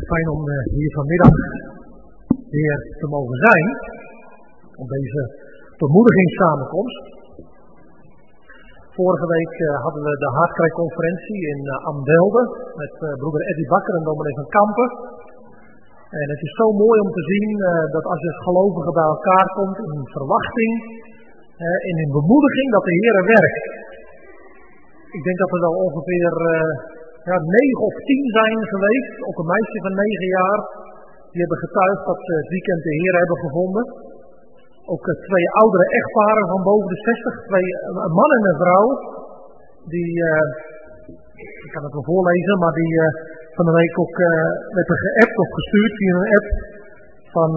Fijn om hier vanmiddag weer te mogen zijn op deze bemoedigingssamenkomst. Vorige week hadden we de Hartkrijgconferentie in Amdelde met broeder Eddie Bakker en dominee van Kampen. En het is zo mooi om te zien dat als je gelovigen bij elkaar komt in verwachting en in bemoediging, dat de Heer werkt. Ik denk dat er wel ongeveer 9 of 10 zijn geweest, ook een meisje van 9 jaar, die hebben getuigd dat ze het weekend de Heer hebben gevonden. Ook 2 oudere echtparen van boven de 60, een man en een vrouw, die, ik kan het wel voorlezen, maar die van de week ook werden geappt of gestuurd via een app van,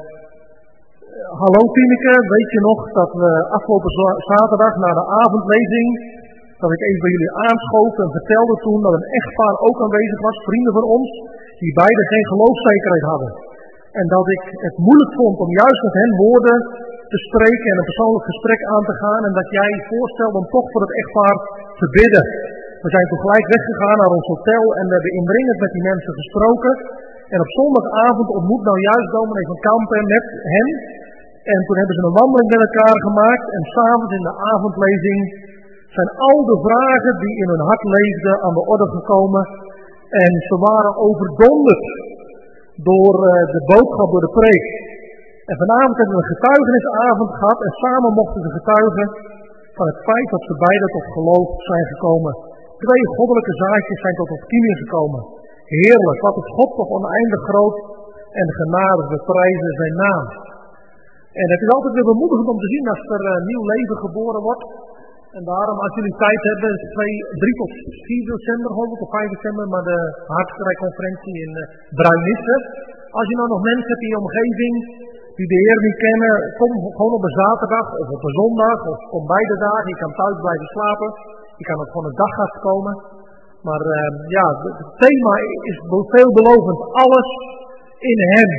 hallo Tineke, weet je nog dat we afgelopen zaterdag na de avondlezing, dat ik even bij jullie aanschoof en vertelde toen dat een echtpaar ook aanwezig was, vrienden van ons, die beide geen geloofszekerheid hadden. En dat ik het moeilijk vond om juist met hen woorden te spreken en een persoonlijk gesprek aan te gaan. En dat jij voorstelde om toch voor het echtpaar te bidden. We zijn toen gelijk weggegaan naar ons hotel en we hebben indringend met die mensen gesproken. En op zondagavond ontmoet nou juist dominee van Kampen met hen. En toen hebben ze een wandeling met elkaar gemaakt. En s'avonds in de avondlezing zijn al de vragen die in hun hart leefden aan de orde gekomen. En ze waren overdonderd door de boodschap, door de preek. En vanavond hebben we een getuigenisavond gehad en samen mochten ze getuigen van het feit dat ze beiden tot geloof zijn gekomen. 2 goddelijke zaadjes zijn tot optieming gekomen. Heerlijk, wat is God toch oneindig groot en genade, we prijzen zijn naam. En het is altijd weer bemoedigend om te zien als er nieuw leven geboren wordt. En daarom, als jullie tijd hebben, 3 tot 4 december, geloof ik, of 5 december, maar de Hartkrijgconferentie in Bruinisse. Als je nou nog mensen hebt in je omgeving die de Heer niet kennen, kom gewoon op een zaterdag of op een zondag, of kom beide dagen. Je kan thuis blijven slapen, je kan ook gewoon een daggast komen. Maar het thema is veelbelovend, alles in Hem.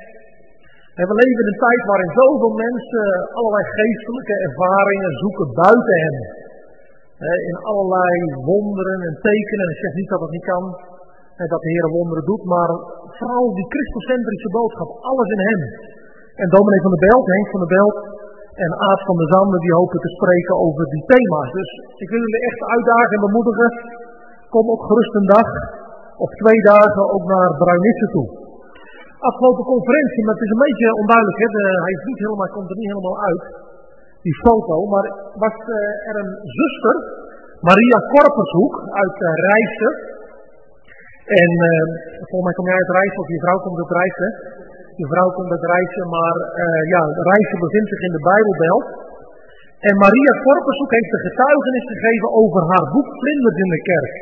En we leven in een tijd waarin zoveel mensen allerlei geestelijke ervaringen zoeken buiten Hem. In allerlei wonderen en tekenen. En ik zeg niet dat het niet kan, dat de Heer wonderen doet, maar vooral die christocentrische boodschap, alles in Hem. En dominee van der Belt, Henk van der Belt en Aad van der Zanden, die hopen te spreken over die thema's. Dus ik wil jullie echt uitdagen en bemoedigen. Kom ook gerust een dag of 2 dagen ook naar Bruinisse toe. Afgelopen conferentie, maar het is een beetje onduidelijk, hij is niet helemaal, komt er niet helemaal uit, die foto, maar was er een zuster, Maria Korpershoek uit Rijssen. En volgens mij kom jij uit Rijssen, of je vrouw komt uit Rijssen. Je vrouw komt uit Rijssen, maar Rijssen bevindt zich in de Bijbelbelt. En Maria Korpershoek heeft een getuigenis gegeven over haar boek Vlinders in de kerk.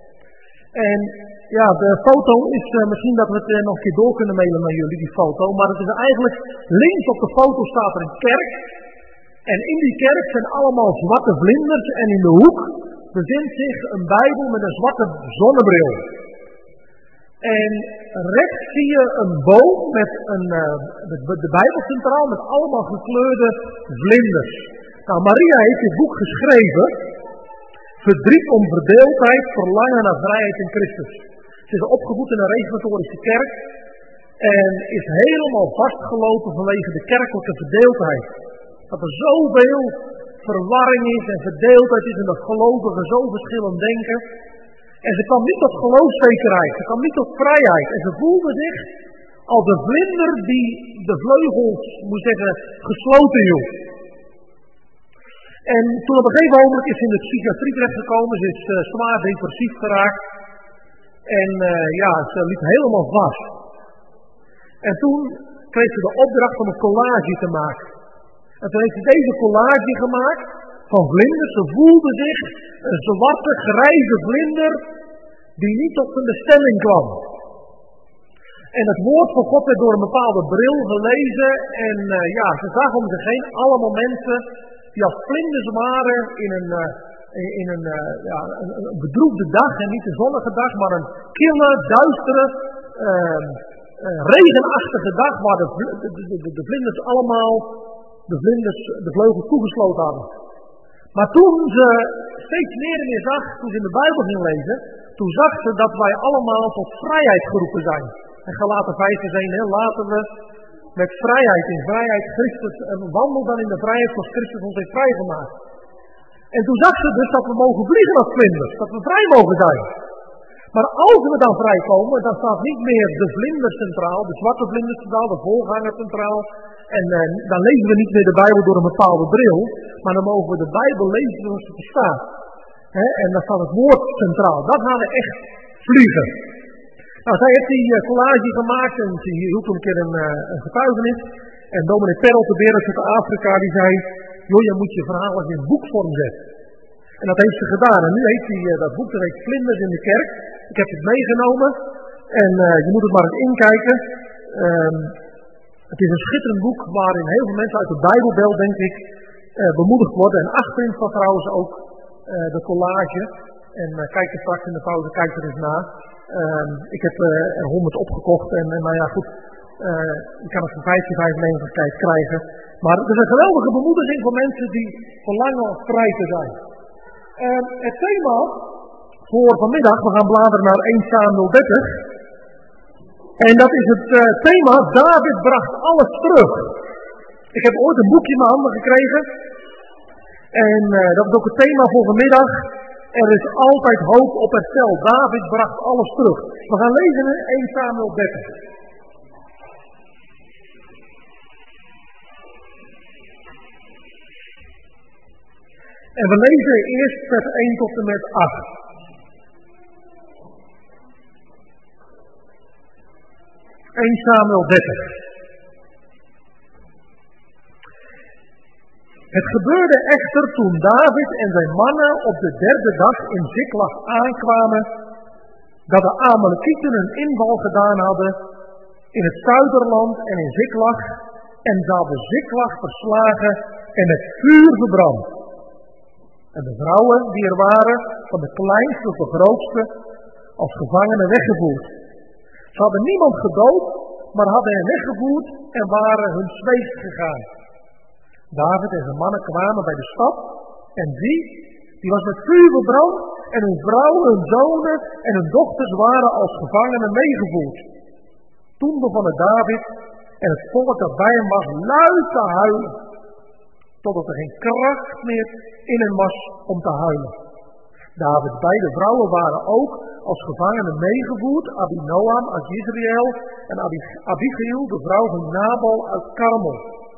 En ja, de foto is misschien dat we het nog een keer door kunnen mailen naar jullie, die foto. Maar het is eigenlijk, links op de foto staat er een kerk. En in die kerk zijn allemaal zwarte vlinders. En in de hoek bevindt zich een Bijbel met een zwarte zonnebril. En rechts zie je een boom met de Bijbel centraal met allemaal gekleurde vlinders. Nou, Maria heeft dit boek geschreven. Verdriet om verdeeldheid, verlangen naar vrijheid in Christus. Ze is opgevoed in een reformatorische kerk en is helemaal vastgelopen vanwege de kerkelijke verdeeldheid. Dat er zoveel verwarring is en verdeeldheid is en dat gelovigen zo verschillend denken. En ze kwam niet tot geloofszekerheid, ze kwam niet tot vrijheid. En ze voelde zich als een vlinder die de vleugels, moet zeggen, gesloten hield. En toen op een gegeven moment is ze in de psychiatrie terechtgekomen, ze is zwaar depressief geraakt. En ze liep helemaal vast. En toen kreeg ze de opdracht om een collage te maken. En toen heeft ze deze collage gemaakt van vlinders. Ze voelde zich een zwarte, grijze vlinder die niet tot een bestemming kwam. En het woord van God werd door een bepaalde bril gelezen. En ze zag om zich heen allemaal mensen die als vlinders waren in een bedroefde dag. En niet een zonnige dag, maar een kille, duistere, regenachtige dag waar de vlinders allemaal de vleugels toegesloten hadden. Maar toen ze steeds meer en meer zag, toen ze in de Bijbel ging lezen, toen zag ze dat wij allemaal tot vrijheid geroepen zijn. En Galaten 5 vers 1, laten we met vrijheid in vrijheid Christus, en wandel dan in de vrijheid zoals Christus ons heeft vrijgemaakt. En toen zag ze dus dat we mogen vliegen als vlinders, dat we vrij mogen zijn. Maar als we dan vrijkomen, dan staat niet meer de vlinder centraal, de zwarte vlinder centraal, de voorganger centraal. En dan lezen we niet meer de Bijbel door een bepaalde bril, maar dan mogen we de Bijbel lezen zoals het er staat. En dan staat het woord centraal. Dat gaan we echt vliegen. Nou, zij heeft die collage gemaakt en ze hield toen een keer een getuigenis. En dominee Perel te Berend uit Afrika, die zei, joh, je moet je verhaal eens in boekvorm zetten. En dat heeft ze gedaan. En nu heeft hij dat boek, dat heet Vlinders in de Kerk. Ik heb het meegenomen. En je moet het maar eens inkijken. Het is een schitterend boek waarin heel veel mensen uit de Bijbelbelt, denk ik, bemoedigd worden. En achterin staat trouwens ook de collage. En kijk er straks in de pauze, kijk er eens na. Ik heb er 100 opgekocht. En nou ja, goed. Je kan het voor 15,95 krijgen. Maar het is een geweldige bemoediging voor mensen die verlangen om vrij te zijn. Het thema voor vanmiddag, we gaan bladeren naar 1 Samuel 30. En dat is het thema, David bracht alles terug. Ik heb ooit een boekje in mijn handen gekregen. En dat is ook het thema voor vanmiddag. Er is altijd hoop op herstel. David bracht alles terug. We gaan lezen in 1 Samuel 30. En we lezen eerst vers 1 tot en met 8. Samuel 30. Het gebeurde echter toen David en zijn mannen op de 3e dag in Ziklag aankwamen, dat de Amalekieten een inval gedaan hadden in het zuiderland en in Ziklag, en ze hadden Ziklag verslagen en het vuur verbrand. En de vrouwen die er waren, van de kleinste tot de grootste, als gevangenen weggevoerd. Ze hadden niemand gedood, maar hadden hen weggevoerd en waren hun weegs gegaan. David en zijn mannen kwamen bij de stad, en die was met vuur verbrand, en hun vrouwen, hun zonen en hun dochters waren als gevangenen meegevoerd. Toen begonnen David en het volk dat bij hem was luid te huilen, totdat er geen kracht meer in hen was om te huilen. Davids beide vrouwen waren ook als gevangenen meegevoerd, Abinoam uit Israël en Abigail, de vrouw van Nabal uit Karmel.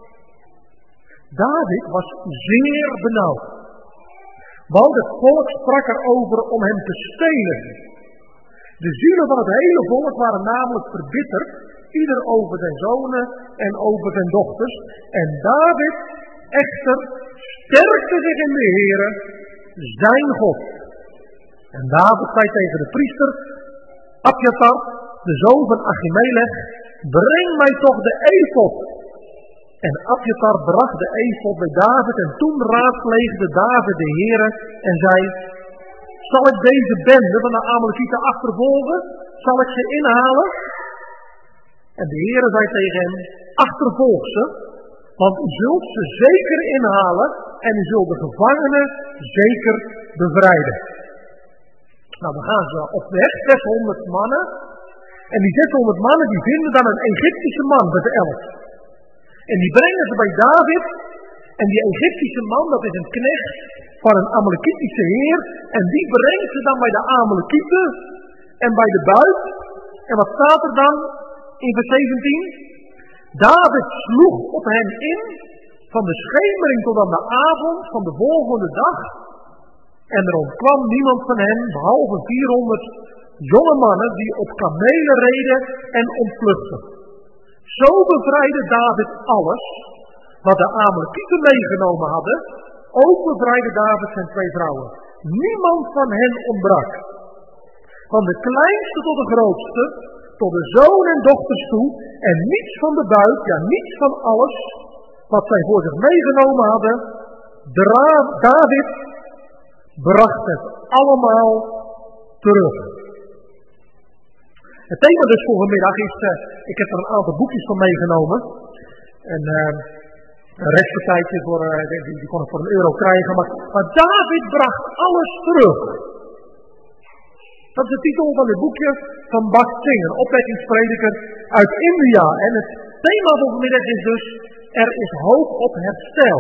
David was zeer benauwd, want het volk sprak erover om hem te stelen. De zielen van het hele volk waren namelijk verbitterd, ieder over zijn zonen en over zijn dochters. En David echter sterkte zich in de Heere, zijn God. En David zei tegen de priester Abjatar, de zoon van Achimelech, breng mij toch de efod. En Abjatar bracht de efod bij David en toen raadpleegde David de Heere en zei, zal ik deze bende van de Amalekieten achtervolgen? Zal ik ze inhalen? En de Heere zei tegen hem, achtervolg ze, want u zult ze zeker inhalen en u zult de gevangenen zeker bevrijden. Nou, dan gaan ze op weg, 600 mannen. En die 600 mannen die vinden dan een Egyptische man, vers 11. En die brengen ze bij David. En die Egyptische man, dat is een knecht van een Amalekitische heer. En die brengt ze dan bij de Amalekieten en bij de buit. En wat staat er dan in vers 17? David sloeg op hen in, van de schemering tot aan de avond van de volgende dag. En er ontkwam niemand van hen, behalve 400 jonge mannen die op kamelen reden en ontvluchtten. Zo bevrijdde David alles wat de Amalekieten meegenomen hadden. Ook bevrijdde David zijn 2 vrouwen. Niemand van hen ontbrak. Van de kleinste tot de grootste, tot de zoon en dochters toe, en niets van de buit, ja niets van alles wat zij voor zich meegenomen hadden. David bracht het allemaal terug. Het thema dus voor vanmiddag is, ik heb er een aantal boekjes van meegenomen. En een restpartijtje die kon ik voor €1 krijgen. Maar David bracht alles terug. Dat is de titel van dit boekje van Bhakt Singh, een opwekkingsprediker uit India. En het thema van vanmiddag is dus, er is hoop op herstel.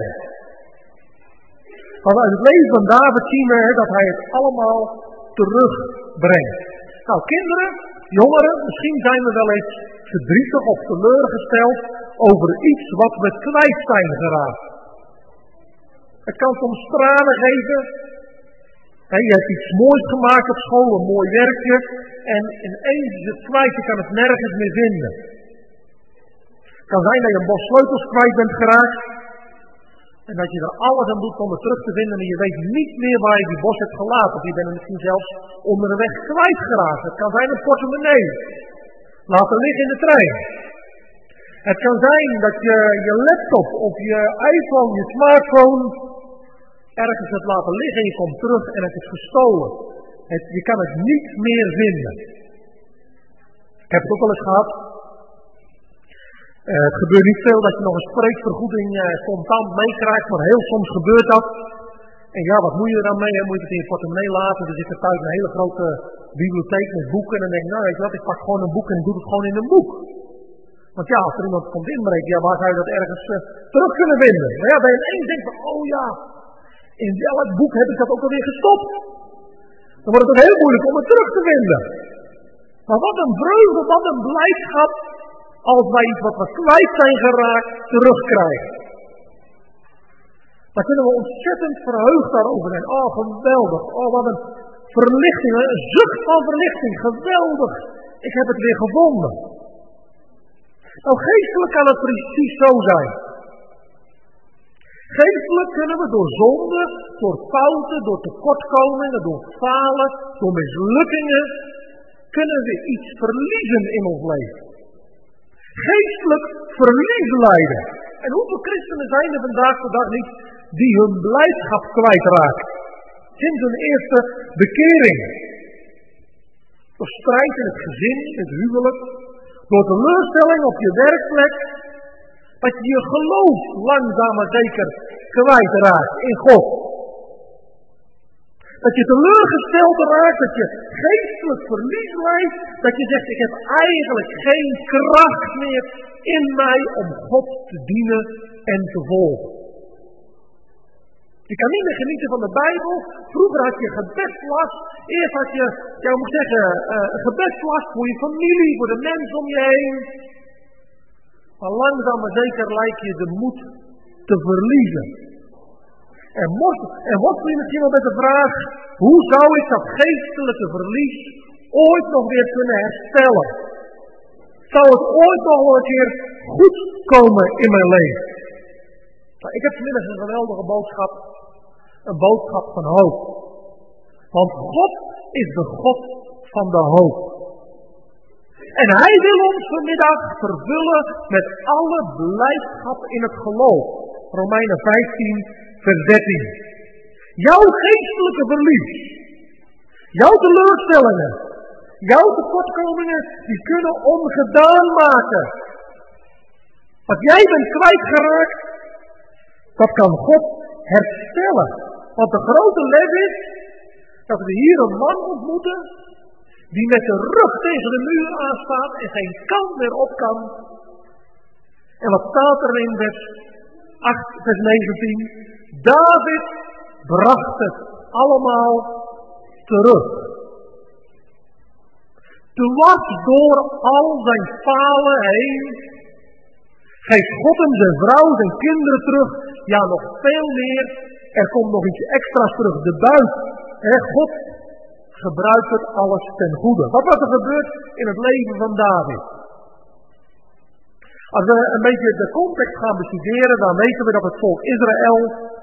Want uit het leven van David zien we dat hij het allemaal terugbrengt. Nou, kinderen, jongeren, misschien zijn we wel eens verdrietig of teleurgesteld over iets wat we kwijt zijn geraakt. Het kan soms tranen geven. Je hebt iets moois gemaakt op school, een mooi werkje, en ineens is het kwijt, je kan het nergens meer vinden. Het kan zijn dat je een bos sleutels kwijt bent geraakt, en dat je er alles aan doet om het terug te vinden, en je weet niet meer waar je die bos hebt gelaten, of je bent er misschien zelfs onder de weg kwijtgeraakt. Het kan zijn een portemonnee, laten liggen in de trein. Het kan zijn dat je je laptop of je iPhone, je smartphone ergens hebt laten liggen en je komt terug en het is gestolen. Je kan het niet meer vinden. Ik heb het ook wel eens gehad. Het gebeurt niet veel dat je nog een spreekvergoeding spontaan meekrijgt, maar heel soms gebeurt dat. En ja, wat moet je er dan mee? Moet je het in je portemonnee laten? Er zit er thuis een hele grote bibliotheek met boeken. En dan denk ik, nou weet je wat, ik pak gewoon een boek en ik doe het gewoon in een boek. Want ja, als er iemand komt inbreken, ja, waar zou je dat ergens terug kunnen vinden? Maar ja, bij ineens denk je, oh ja, in welk boek heb ik dat ook alweer gestopt? Dan wordt het ook heel moeilijk om het terug te vinden. Maar wat een vreugde, wat een blijdschap als wij iets wat we kwijt zijn geraakt terugkrijgen. Daar kunnen we ontzettend verheugd daarover zijn. Oh, geweldig. Oh, wat een verlichting. Een zucht van verlichting. Geweldig. Ik heb het weer gevonden. Nou, geestelijk kan het precies zo zijn. Geestelijk kunnen we door zonde, door fouten, door tekortkomingen, door falen, door mislukkingen, kunnen we iets verliezen in ons leven. Geestelijk verlies lijden. En hoeveel christenen zijn er vandaag de dag niet die hun blijdschap kwijtraken? Sinds hun eerste bekering. Door strijd in het gezin, in het huwelijk. Door teleurstelling op je werkplek. Dat je je geloof langzaam maar zeker kwijtraakt in God. Dat je teleurgesteld raakt, dat je geestelijk verlies lijdt. Dat je zegt, ik heb eigenlijk geen kracht meer in mij om God te dienen en te volgen. Je kan niet meer genieten van de Bijbel. Vroeger had je gebedslast. Eerst had je, moet zeggen, gebedslast voor je familie, voor de mensen om je heen. Maar langzaam maar zeker lijkt je de moed te verliezen. En worstelt je misschien wel met de vraag, hoe zou ik dat geestelijke verlies ooit nog weer kunnen herstellen? Zou het ooit nog wel een keer goed komen in mijn leven? Nou, ik heb vanmiddag een geweldige boodschap. Een boodschap van hoop. Want God is de God van de hoop. En Hij wil ons vanmiddag vervullen met alle blijdschap in het geloof. Romeinen 15, vers 13. Jouw geestelijke verlies, jouw teleurstellingen, jouw tekortkomingen, die kunnen ongedaan maken. Wat jij bent kwijtgeraakt, dat kan God herstellen. Want de grote les is dat we hier een man ontmoeten die met de rug tegen de muur aanstaat en geen kant meer op kan. En wat staat er in vers 8, vers 19? David bracht het allemaal terug. Dwars door al zijn falen heen geeft God hem zijn vrouw, zijn kinderen terug. Ja, nog veel meer. Er komt nog iets extra's terug. De buit. God gebruikt het alles ten goede. Wat was er gebeurd in het leven van David? Als we een beetje de context gaan bestuderen, dan weten we dat het volk Israël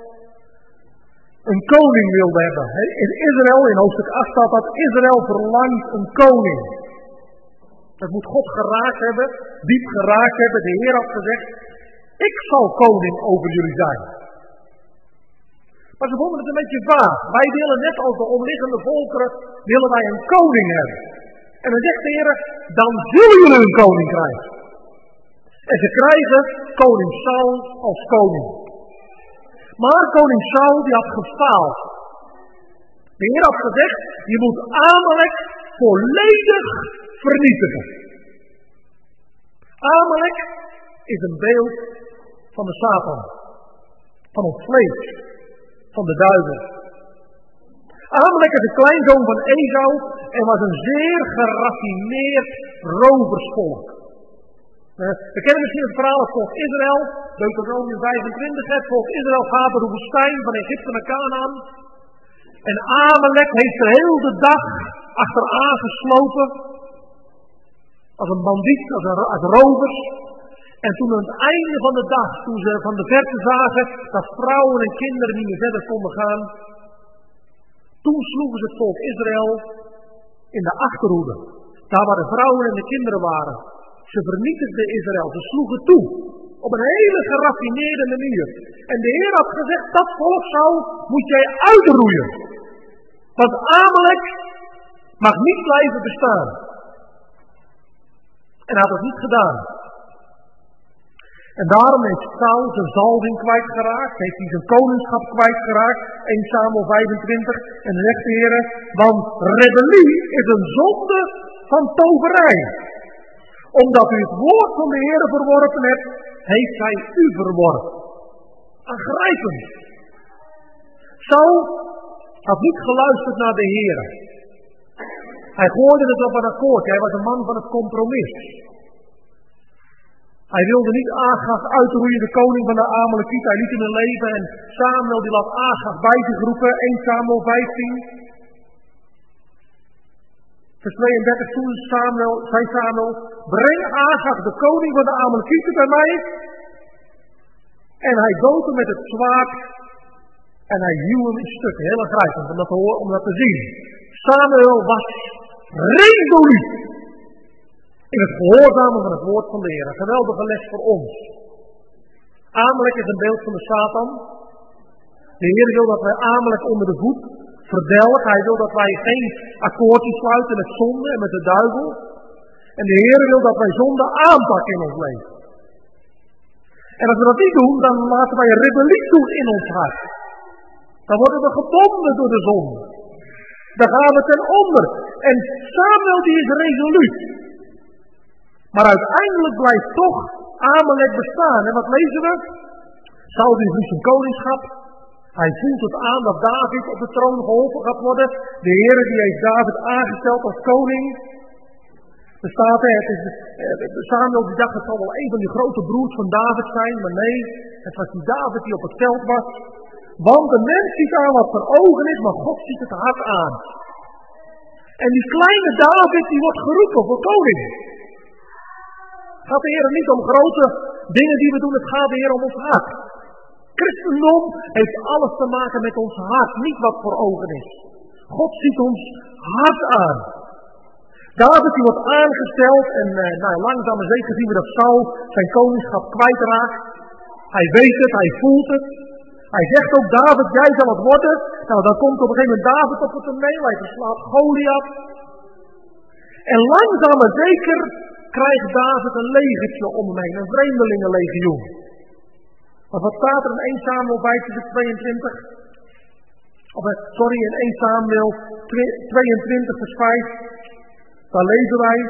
een koning wilde hebben. In Israël, in hoofdstuk 8 staat dat Israël verlangt een koning. Dat moet God geraakt hebben, diep geraakt hebben. De Heer had gezegd, ik zal koning over jullie zijn. Maar ze vonden het een beetje vaag. Wij willen net als de omliggende volkeren, willen wij een koning hebben. En dan zegt de Heer, dan zullen jullie een koning krijgen. En ze krijgen koning Saul als koning. Maar koning Saul die had gefaald. De Heer had gezegd, je moet Amalek volledig vernietigen. Amalek is een beeld van de Satan, van ons vlees, van de duivel. Amalek is een kleinzoon van Esau en was een zeer geraffineerd roversvolk. We kennen misschien het verhaal het volk Israël, Deuteronomium 25, het volk Israël gaat door de woestijn van Egypte naar Canaan. En Amalek heeft er heel de dag achteraan geslopen, als een bandiet, als rovers. En toen aan het einde van de dag, toen ze van de verte zagen dat vrouwen en kinderen niet meer verder konden gaan, toen sloegen ze het volk Israël in de achterhoede. Daar waar de vrouwen en de kinderen waren. Ze vernietigden Israël, ze sloegen toe. Op een hele geraffineerde manier. En de Heer had gezegd, dat volk moet jij uitroeien. Want Amalek mag niet blijven bestaan. En hij had het niet gedaan. En daarom heeft Saul zijn zalving kwijtgeraakt, heeft hij zijn koningschap kwijtgeraakt, 1 Samuel 25, en dan zegt de Heer, want rebellie is een zonde van toverij. Omdat u het woord van de Heer verworpen hebt, heeft hij u verworpen. Aangrijpend. Saul had niet geluisterd naar de Heer. Hij gooide het op een akkoord, hij was een man van het compromis. Hij wilde niet Agag uitroeien, de koning van de Amalekieten. Hij liet hem leven en Samuel die laat Agag bij zich roepen. 1 Samuel 15. Vers 32, toen zei Samuel, breng Agag de koning van de Amalekieten bij mij. En hij dood hem met het zwaard en hij hieuw hem in stukken. Heel aangrijpend om dat te zien. Samuel was resoluut in het gehoorzamen van het woord van de Heer. Een geweldige les voor ons. Amalek is een beeld van de Satan. De Heer wil dat wij Amalek onder de voet verdelgen. Hij wil dat wij geen akkoordjes sluiten met zonde en met de duivel. En de Heer wil dat wij zonde aanpakken in ons leven. En als we dat niet doen, dan laten wij een rebellie toe in ons hart. Dan worden we gebonden door de zonde. Dan gaan we ten onder. En Samuel die is resoluut. Maar uiteindelijk blijft toch Amalek bestaan. En wat lezen we? Saul die verliest zijn koningschap. Hij voelt het aan dat David op de troon geholpen gaat worden. De Heer die heeft David aangesteld als koning. Er staat Samuel die dacht het zal wel een van die grote broers van David zijn. Maar nee, het was die David die op het veld was. Want de mens ziet aan wat voor ogen is, maar God ziet het hart aan. En die kleine David die wordt geroepen voor koning. Het gaat de Heer niet om grote dingen die we doen, het gaat de Heer om ons hart. Christendom heeft alles te maken met ons hart, niet wat voor ogen is. God ziet ons hart aan. David die wordt aangesteld en langzaam maar zeker zien we dat Saul zijn koningschap kwijtraakt. Hij weet het, hij voelt het. Hij zegt ook, David, jij zal het worden. Nou, dan komt op een gegeven moment David op het toneel, hij verslaat Goliath. En langzaam maar zeker krijgt David een legertje om hem heen, een vreemdelingenlegioen. Maar wat staat er in 1 Samuel 22? In 1 Samuel 22 vers 5. Daar lezen wij.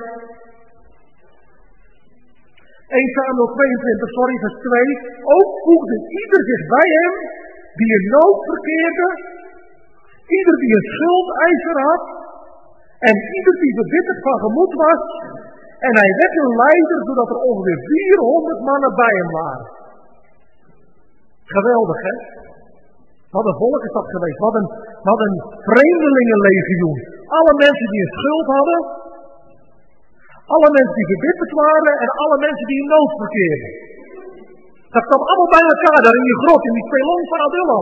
1 Samuel 22, vers 2. Ook voegde ieder zich bij hem die in nood verkeerde. Ieder die een schuldeiser had. En ieder die verbitterd van gemoed was. En hij werd een leider, zodat er ongeveer 400 mannen bij hem waren. Geweldig, hè? Wat een volk is dat geweest. Wat een vreemdelingenlegioen. Alle mensen die een schuld hadden. Alle mensen die verbitterd waren. En alle mensen die in nood verkeerden. Dat kwam allemaal bij elkaar daar in die grot, in die spelonk van Adullam.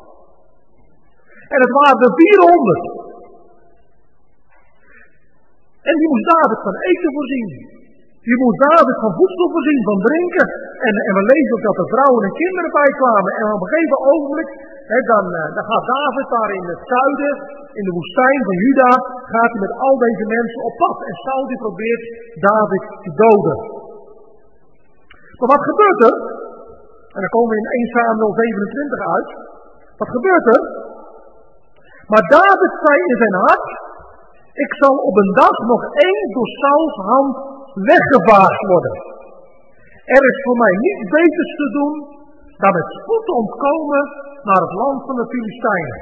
En het waren er 400. En die moest David van eten voorzien. Die moest David van voedsel voorzien, van drinken. En we lezen ook dat er vrouwen en kinderen bij kwamen. En op een gegeven ogenblik, dan gaat David daar in het zuiden, in de woestijn van Juda, gaat hij met al deze mensen op pad. En Saul die probeert David te doden. Maar wat gebeurt er? En dan komen we in 1 Samuel 27 uit. Wat gebeurt er? Maar David zei in zijn hart, Ik zal op een dag nog één door Sauls hand weggevaagd worden. Er is voor mij niets beters te doen dan met spoed te ontkomen naar het land van de Filistijnen.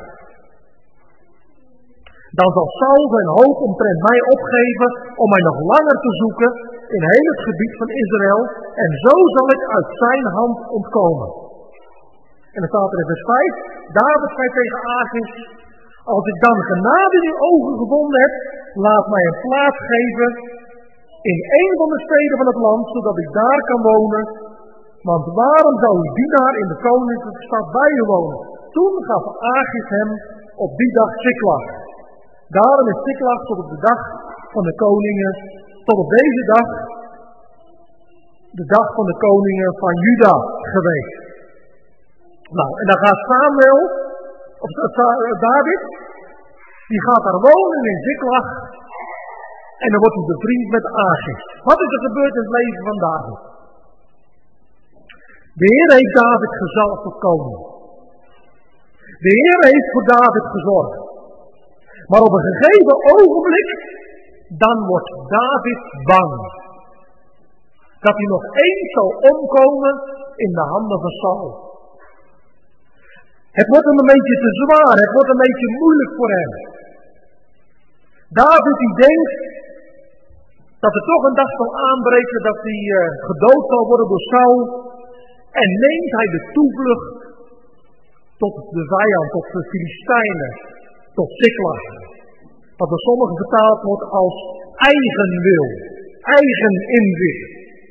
Dan zal Saul zijn hoop omtrent mij opgeven om mij nog langer te zoeken in heel het gebied van Israël, en zo zal ik uit zijn hand ontkomen. En dan staat er in vers 5, David zei tegen Achis, als ik dan genade in uw ogen gevonden heb, laat mij een plaats geven in een van de steden van het land, zodat ik daar kan wonen. Want waarom zou uw dienaar in de koninklijke stad bij u wonen? Toen gaf Achis hem op die dag Siklag. Daarom is Siklag tot op de dag van de koningen, tot op deze dag, de dag van de koningen van Juda geweest. Nou, en dan gaat Samuel, of David, die gaat daar wonen in Siklag. En dan wordt hij bevriend met Achis. Wat is er gebeurd in het leven van David? De Heer heeft David gezalfd tot koning. De Heer heeft voor David gezorgd. Maar op een gegeven ogenblik, dan wordt David bang. Dat hij nog eens zal omkomen in de handen van Saul. Het wordt hem een beetje te zwaar, het wordt een beetje moeilijk voor hem. David die denkt dat er toch een dag zal aanbreken dat hij gedood zal worden door Saul. En neemt hij de toevlucht tot de vijand, tot de Filistijnen, tot Siklag. Wat door sommigen vertaald wordt als eigen wil, eigen inzicht.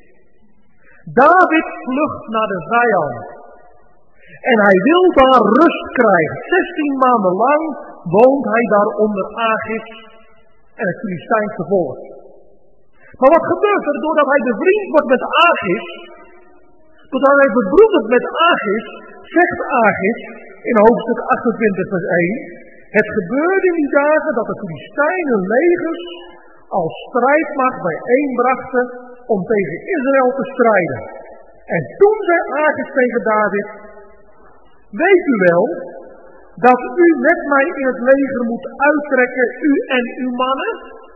David vlucht naar de vijand. En hij wil daar rust krijgen. 16 maanden lang woont hij daar onder Achis en het Filistijnse volk. Maar wat gebeurt er doordat hij bevriend wordt met Achis? Doordat hij verbroedert met Achis, zegt Achis in hoofdstuk 28 vers 1. Het gebeurde in die dagen dat de Filistijnen legers als strijdmacht bijeenbrachten om tegen Israël te strijden. En toen zei Achis tegen David, weet u wel dat u met mij in het leger moet uittrekken, u en uw mannen?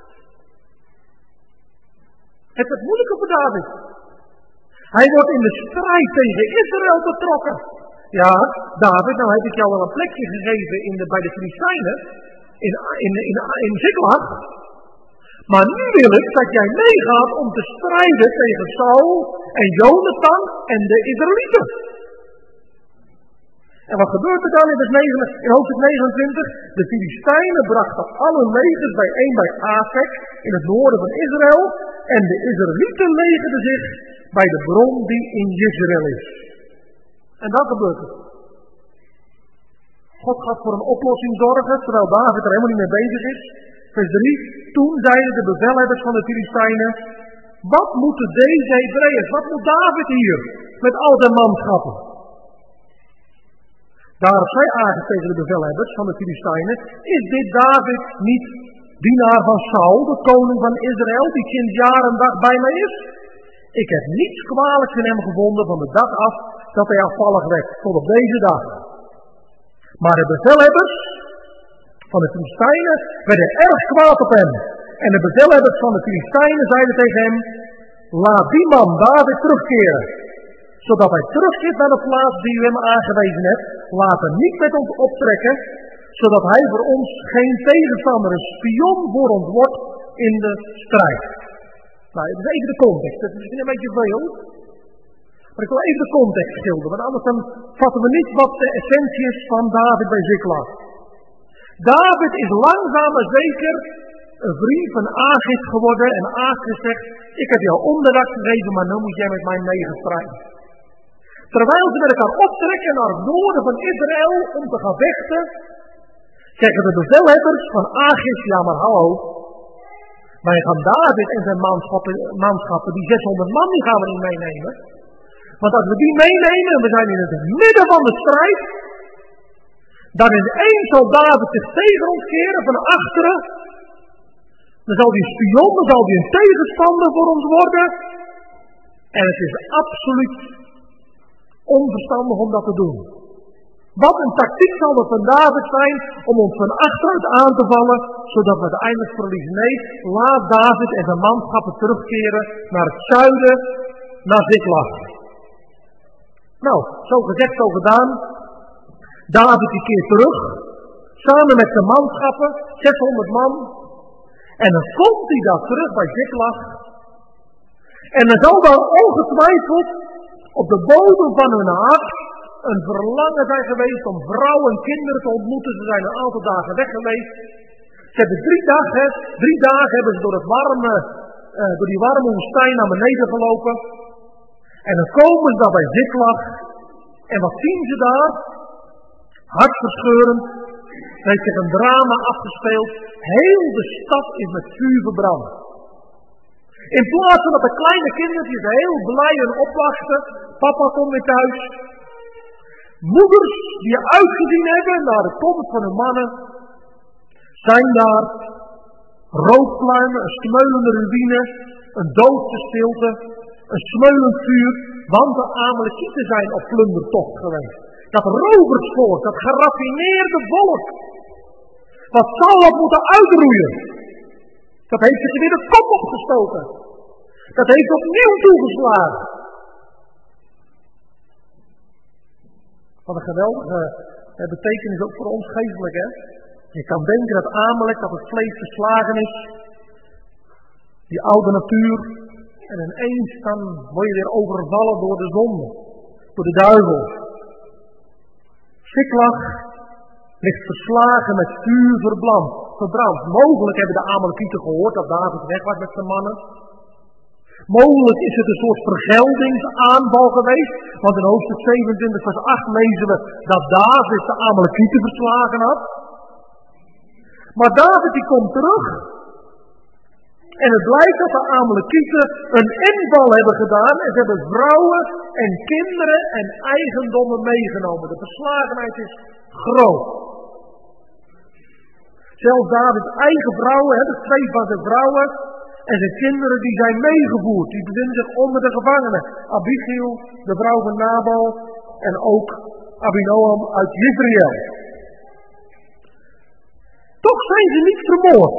Het is moeilijker voor David. Hij wordt in de strijd tegen Israël betrokken. Ja, David, nou heb ik jou al een plekje gegeven bij de Filistijnen, in Siklag. Maar nu wil ik dat jij meegaat om te strijden tegen Saul en Jonathan en de Israëlieten. En wat gebeurt er dan in hoofdstuk 29? De Filistijnen brachten alle legers bijeen bij Afek in het noorden van Israël. En de Israëlieten legerden zich bij de bron die in Jezreel is. En dat gebeurt er. God gaat voor een oplossing zorgen, terwijl David er helemaal niet mee bezig is. Vers 3. Toen zeiden de bevelhebbers van de Filistijnen, wat moeten deze Hebreeërs, wat moet David hier met al zijn manschappen? Daarop zei Achis tegen de bevelhebbers van de Filistijnen, is dit David niet dienaar van Saul, de koning van Israël, die sinds jaar en dag bij mij is? Ik heb niets kwalijks in hem gevonden van de dag af dat hij afvallig werd, tot op deze dag. Maar de bevelhebbers van de Filistijnen werden erg kwaad op hem. En de bevelhebbers van de Filistijnen zeiden tegen hem, laat die man David terugkeren, zodat hij terugkeert naar de plaats die u hem aangewezen hebt. Laat hem niet met ons optrekken, zodat hij voor ons geen tegenstander, een spion voor ons wordt in de strijd. Nou, dat is even de context. Dat is misschien een beetje veel. Maar ik wil even de context schilderen, want anders dan vatten we niet wat de essentie is van David bij Siklag. David is langzaam maar zeker een vriend van Achis geworden en Achis zegt, ik heb jou onderdak gegeven, maar nu moet jij met mij mee gaan strijden. Terwijl ze met elkaar optrekken naar het noorden van Israël om te gaan vechten, zeggen de bevelhebbers van Achis, ja maar hallo, wij gaan David en zijn manschappen, die 600 man, die gaan we niet meenemen. Want als we die meenemen en we zijn in het midden van de strijd, dan ineens zal David zich tegen ons keren van achteren. Dan zal die spion, dan zal die een tegenstander voor ons worden. En het is absoluut onverstandig om dat te doen. Wat een tactiek zal het van David zijn om ons van achteruit aan te vallen, zodat we uiteindelijk verliezen. Nee, laat David en zijn manschappen terugkeren naar het zuiden, naar Ziklag. Nou, zo gezegd, zo gedaan. David die keert terug, samen met zijn manschappen, 600 man. En dan komt hij daar terug bij Ziklag. En dan zal daar ongetwijfeld op de bodem van hun hart een verlangen zijn geweest om vrouwen en kinderen te ontmoeten. Ze zijn een aantal dagen weg geweest. Ze hebben 3 dagen hebben ze door die warme woestijn naar beneden gelopen. En dan komen ze daar bij Ziklag. En wat zien ze daar? Hartverscheurend. Er heeft zich een drama afgespeeld. Heel de stad is met vuur verbrand. In plaats van dat de kleine kindertjes heel blij en opwachten. Papa komt weer thuis. Moeders die uitgezien hebben naar de komst van hun mannen. Zijn daar. Rookpluimen, een smeulende ruïne. Een doodse stilte. Een smeulend vuur. Want de Amalekieten zijn op plundertocht geweest. Dat roversvolk, dat geraffineerde volk. Wat zal dat moeten uitroeien? Dat heeft zich weer de kop opgestoken. Dat heeft opnieuw toegeslagen. Wat een geweldige betekenis ook voor ons geestelijk, hè? Je kan denken dat Amalek, dat het vlees verslagen is. Die oude natuur. En ineens dan word je weer overvallen door de zonde. Door de duivel. Ziklag ligt verslagen met vuur verbrand. Mogelijk hebben de Amalekieten gehoord dat David weg was met zijn mannen. Mogelijk is het een soort vergeldingsaanval geweest. Want in hoofdstuk 27 vers 8 lezen we dat David de Amalekieten verslagen had. Maar David die komt terug. En het blijkt dat de Amalekieten een inval hebben gedaan. En ze hebben vrouwen en kinderen en eigendommen meegenomen. De verslagenheid is groot. Zelfs Davids eigen vrouwen, de 2 van zijn vrouwen en zijn kinderen, die zijn meegevoerd. Die bevinden zich onder de gevangenen. Abigail, de vrouw van Nabal en ook Abinoam uit Jezreel. Toch zijn ze niet vermoord.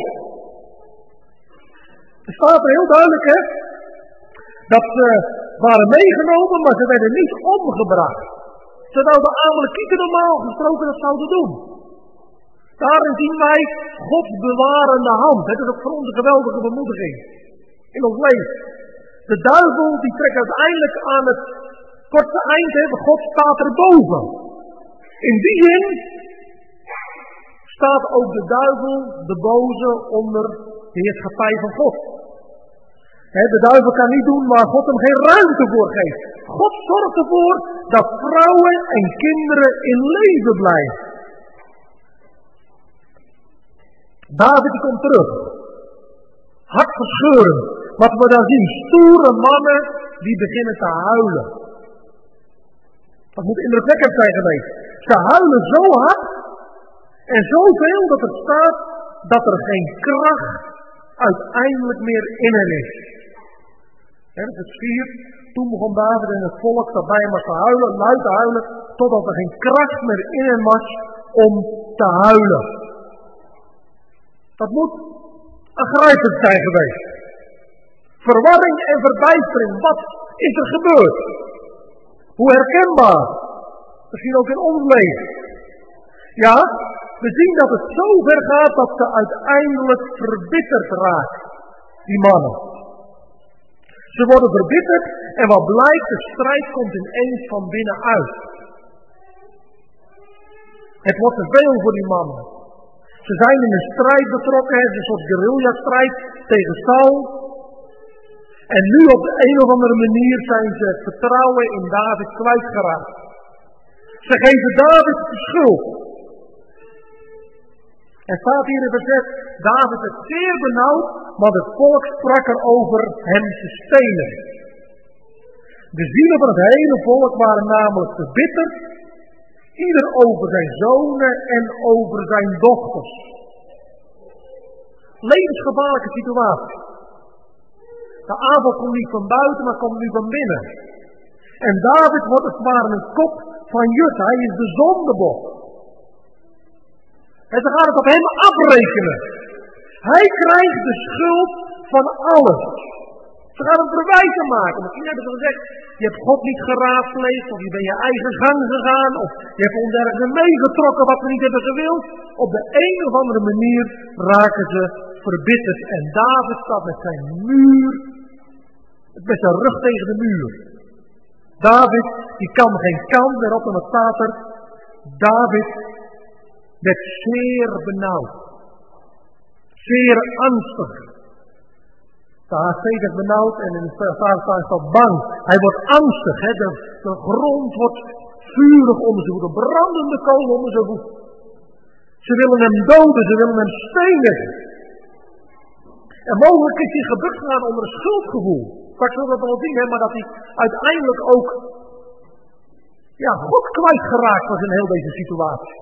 Er staat er heel duidelijk, hè, dat ze waren meegenomen, maar ze werden niet omgebracht. Terwijl de Amalekieten normaal gesproken dat zouden doen. Daarin zien wij Gods bewarende hand. Het is ook voor ons een geweldige bemoediging in ons leven. De duivel die trekt uiteindelijk aan het korte eind, hè, God staat erboven. In die zin staat ook de duivel, de boze, onder de heerschappij van God. De duivel kan niet doen waar God hem geen ruimte voor geeft. God zorgt ervoor dat vrouwen en kinderen in leven blijven. David komt terug. Hartverscheurend. Wat we dan zien. Stoere mannen die beginnen te huilen. Dat moet indrukwekkend zijn geweest. Ze huilen zo hard. En zoveel dat er staat dat er geen kracht uiteindelijk meer in hen is. Vers 4. Toen begon David en het volk dat bij hem was te huilen, luid te huilen, totdat er geen kracht meer in hen was om te huilen. Dat moet aangrijpend zijn geweest. Verwarring en verbijstering. Wat is er gebeurd? Hoe herkenbaar? Misschien ook in ons leven. Ja, we zien dat het zo ver gaat dat ze uiteindelijk verbitterd raken. Die mannen. Ze worden verbitterd en wat blijkt, de strijd komt ineens van binnenuit. Het wordt te veel voor die mannen. Ze zijn in een strijd betrokken, het is een soort guerrilla-strijd tegen Saul. En nu op de een of andere manier zijn ze het vertrouwen in David kwijtgeraakt. Ze geven David de schuld. Er staat hier in vers 6, David is zeer benauwd, want het volk sprak erover hem te stenen. De zielen van het hele volk waren namelijk verbitterd, ieder over zijn zonen en over zijn dochters. Levensgevaarlijke situatie. De aanval komt niet van buiten, maar komt nu van binnen. En David wordt als het ware een kop van Jut. Hij is de zondebok. En ze gaan het op hem afrekenen. Hij krijgt de schuld van alles. Ze gaan hem verwijten maken. Misschien hebben ze gezegd, je hebt God niet geraadpleegd, of je bent je eigen gang gegaan, of je hebt ons ergens meegetrokken wat we niet hebben gewild. Op de een of andere manier raken ze verbitterd. En David staat met zijn muur, met zijn rug tegen de muur. David, die kan geen kant meer op, en wat staat er? David werd zeer benauwd. Zeer angstig. De HC zegt benauwd en in de Statenvertaling staat bang. Hij wordt angstig. Hè? De grond wordt vurig om zijn voeten. Brandende kolen om zijn voeten. Ze willen hem doden. Ze willen hem stenigen. En mogelijk is hij gebukt gegaan onder een schuldgevoel. Straks zullen we dat wel zien, hè? Maar dat hij uiteindelijk ook God kwijtgeraakt was in heel deze situatie.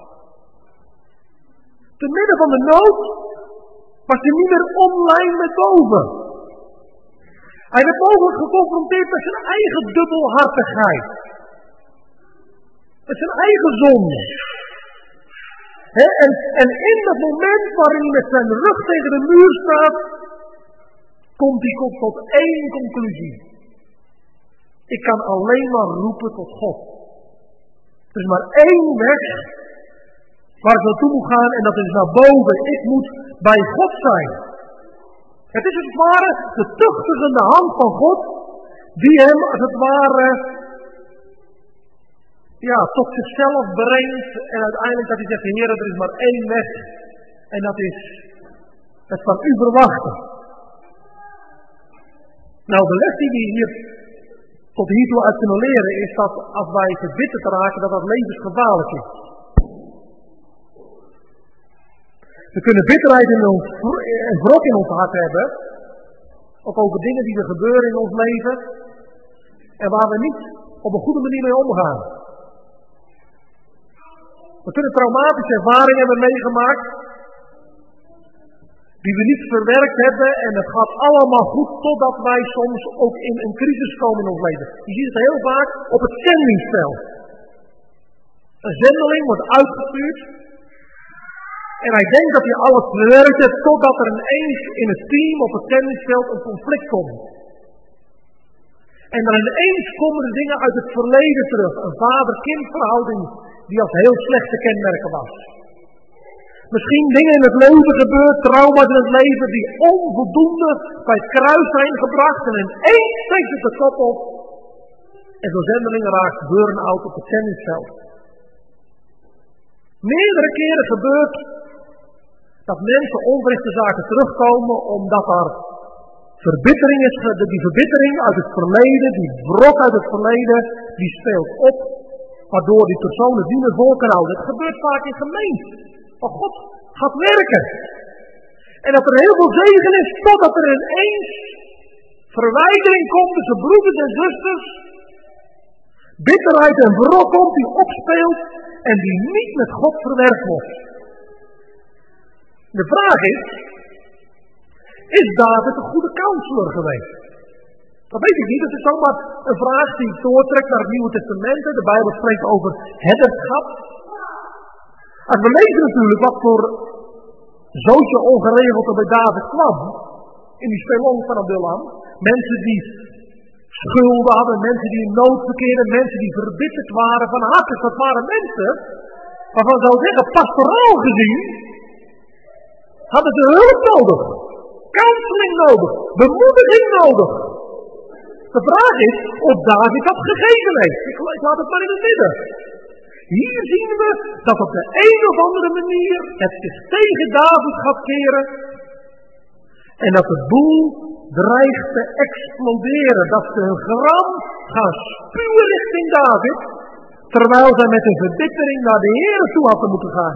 Te midden van de nood was hij niet meer online met boven. Hij werd mogelijk geconfronteerd met zijn eigen dubbelhartigheid. Met zijn eigen zonde. En in dat moment waarin hij met zijn rug tegen de muur staat, komt hij tot één conclusie. Ik kan alleen maar roepen tot God. Er is maar één weg waar ik naartoe moet gaan en dat is naar boven. Ik moet bij God zijn. Het is als het ware de tuchtigende hand van God die hem als het ware tot zichzelf brengt en uiteindelijk dat hij zegt, Heer, er is maar één weg en dat is het van u verwachten. Nou, de les die we hier tot hiertoe uit kunnen leren is dat als wij verbitterd raken, dat levensgevaarlijk is. We kunnen bitterheid en wrok in ons hart hebben, ook over dingen die er gebeuren in ons leven, en waar we niet op een goede manier mee omgaan. We kunnen traumatische ervaringen hebben meegemaakt, die we niet verwerkt hebben, en het gaat allemaal goed, totdat wij soms ook in een crisis komen in ons leven. Je ziet het heel vaak op het zendingsveld. Een zendeling wordt uitgestuurd, en hij denkt dat hij alles verwerkt heeft, totdat er ineens in het team op het zendingsveld een conflict komt. En dan ineens komen de dingen uit het verleden terug. Een vader-kind verhouding die als heel slecht te kenmerken was. Misschien dingen in het leven gebeurd, trauma's in het leven die onvoldoende bij het kruis zijn gebracht. En ineens steekt het de kop op. En zo'n zendeling raakt burn-out op het zendingsveld. Meerdere keren gebeurt dat mensen onverrichte zaken terugkomen omdat er verbittering is. Die verbittering uit het verleden, die wrok uit het verleden, die speelt op. Waardoor die persoon het niet meer vol kan houden. Het gebeurt vaak in gemeenten. Maar God gaat werken. En dat er heel veel zegen is, totdat er ineens verwijdering komt tussen broeders en zusters. Bitterheid en wrok komt die opspeelt en die niet met God verwerkt wordt. De vraag is David een goede counselor geweest? Dat weet ik niet, dat is zomaar een vraag die ik doortrek naar het Nieuwe Testament. De Bijbel spreekt over herderschap. Als we lezen natuurlijk wat voor zootje ongeregeld er bij David kwam, in die spelonk van Adulam, mensen die schulden hadden, mensen die in nood verkeerden, mensen die verbitterd waren van harte. Dat waren mensen waarvan zou ik zeggen, pastoraal gezien, hadden ze hulp nodig, counseling nodig, bemoediging nodig. De vraag is of David dat gegeven heeft. Ik laat het maar in het midden. Hier zien we dat op de een of andere manier het zich tegen David gaat keren. En dat de boel dreigt te exploderen. Dat ze een gram gaan spuwen richting David. Terwijl zij met een verbittering naar de Heer toe hadden moeten gaan.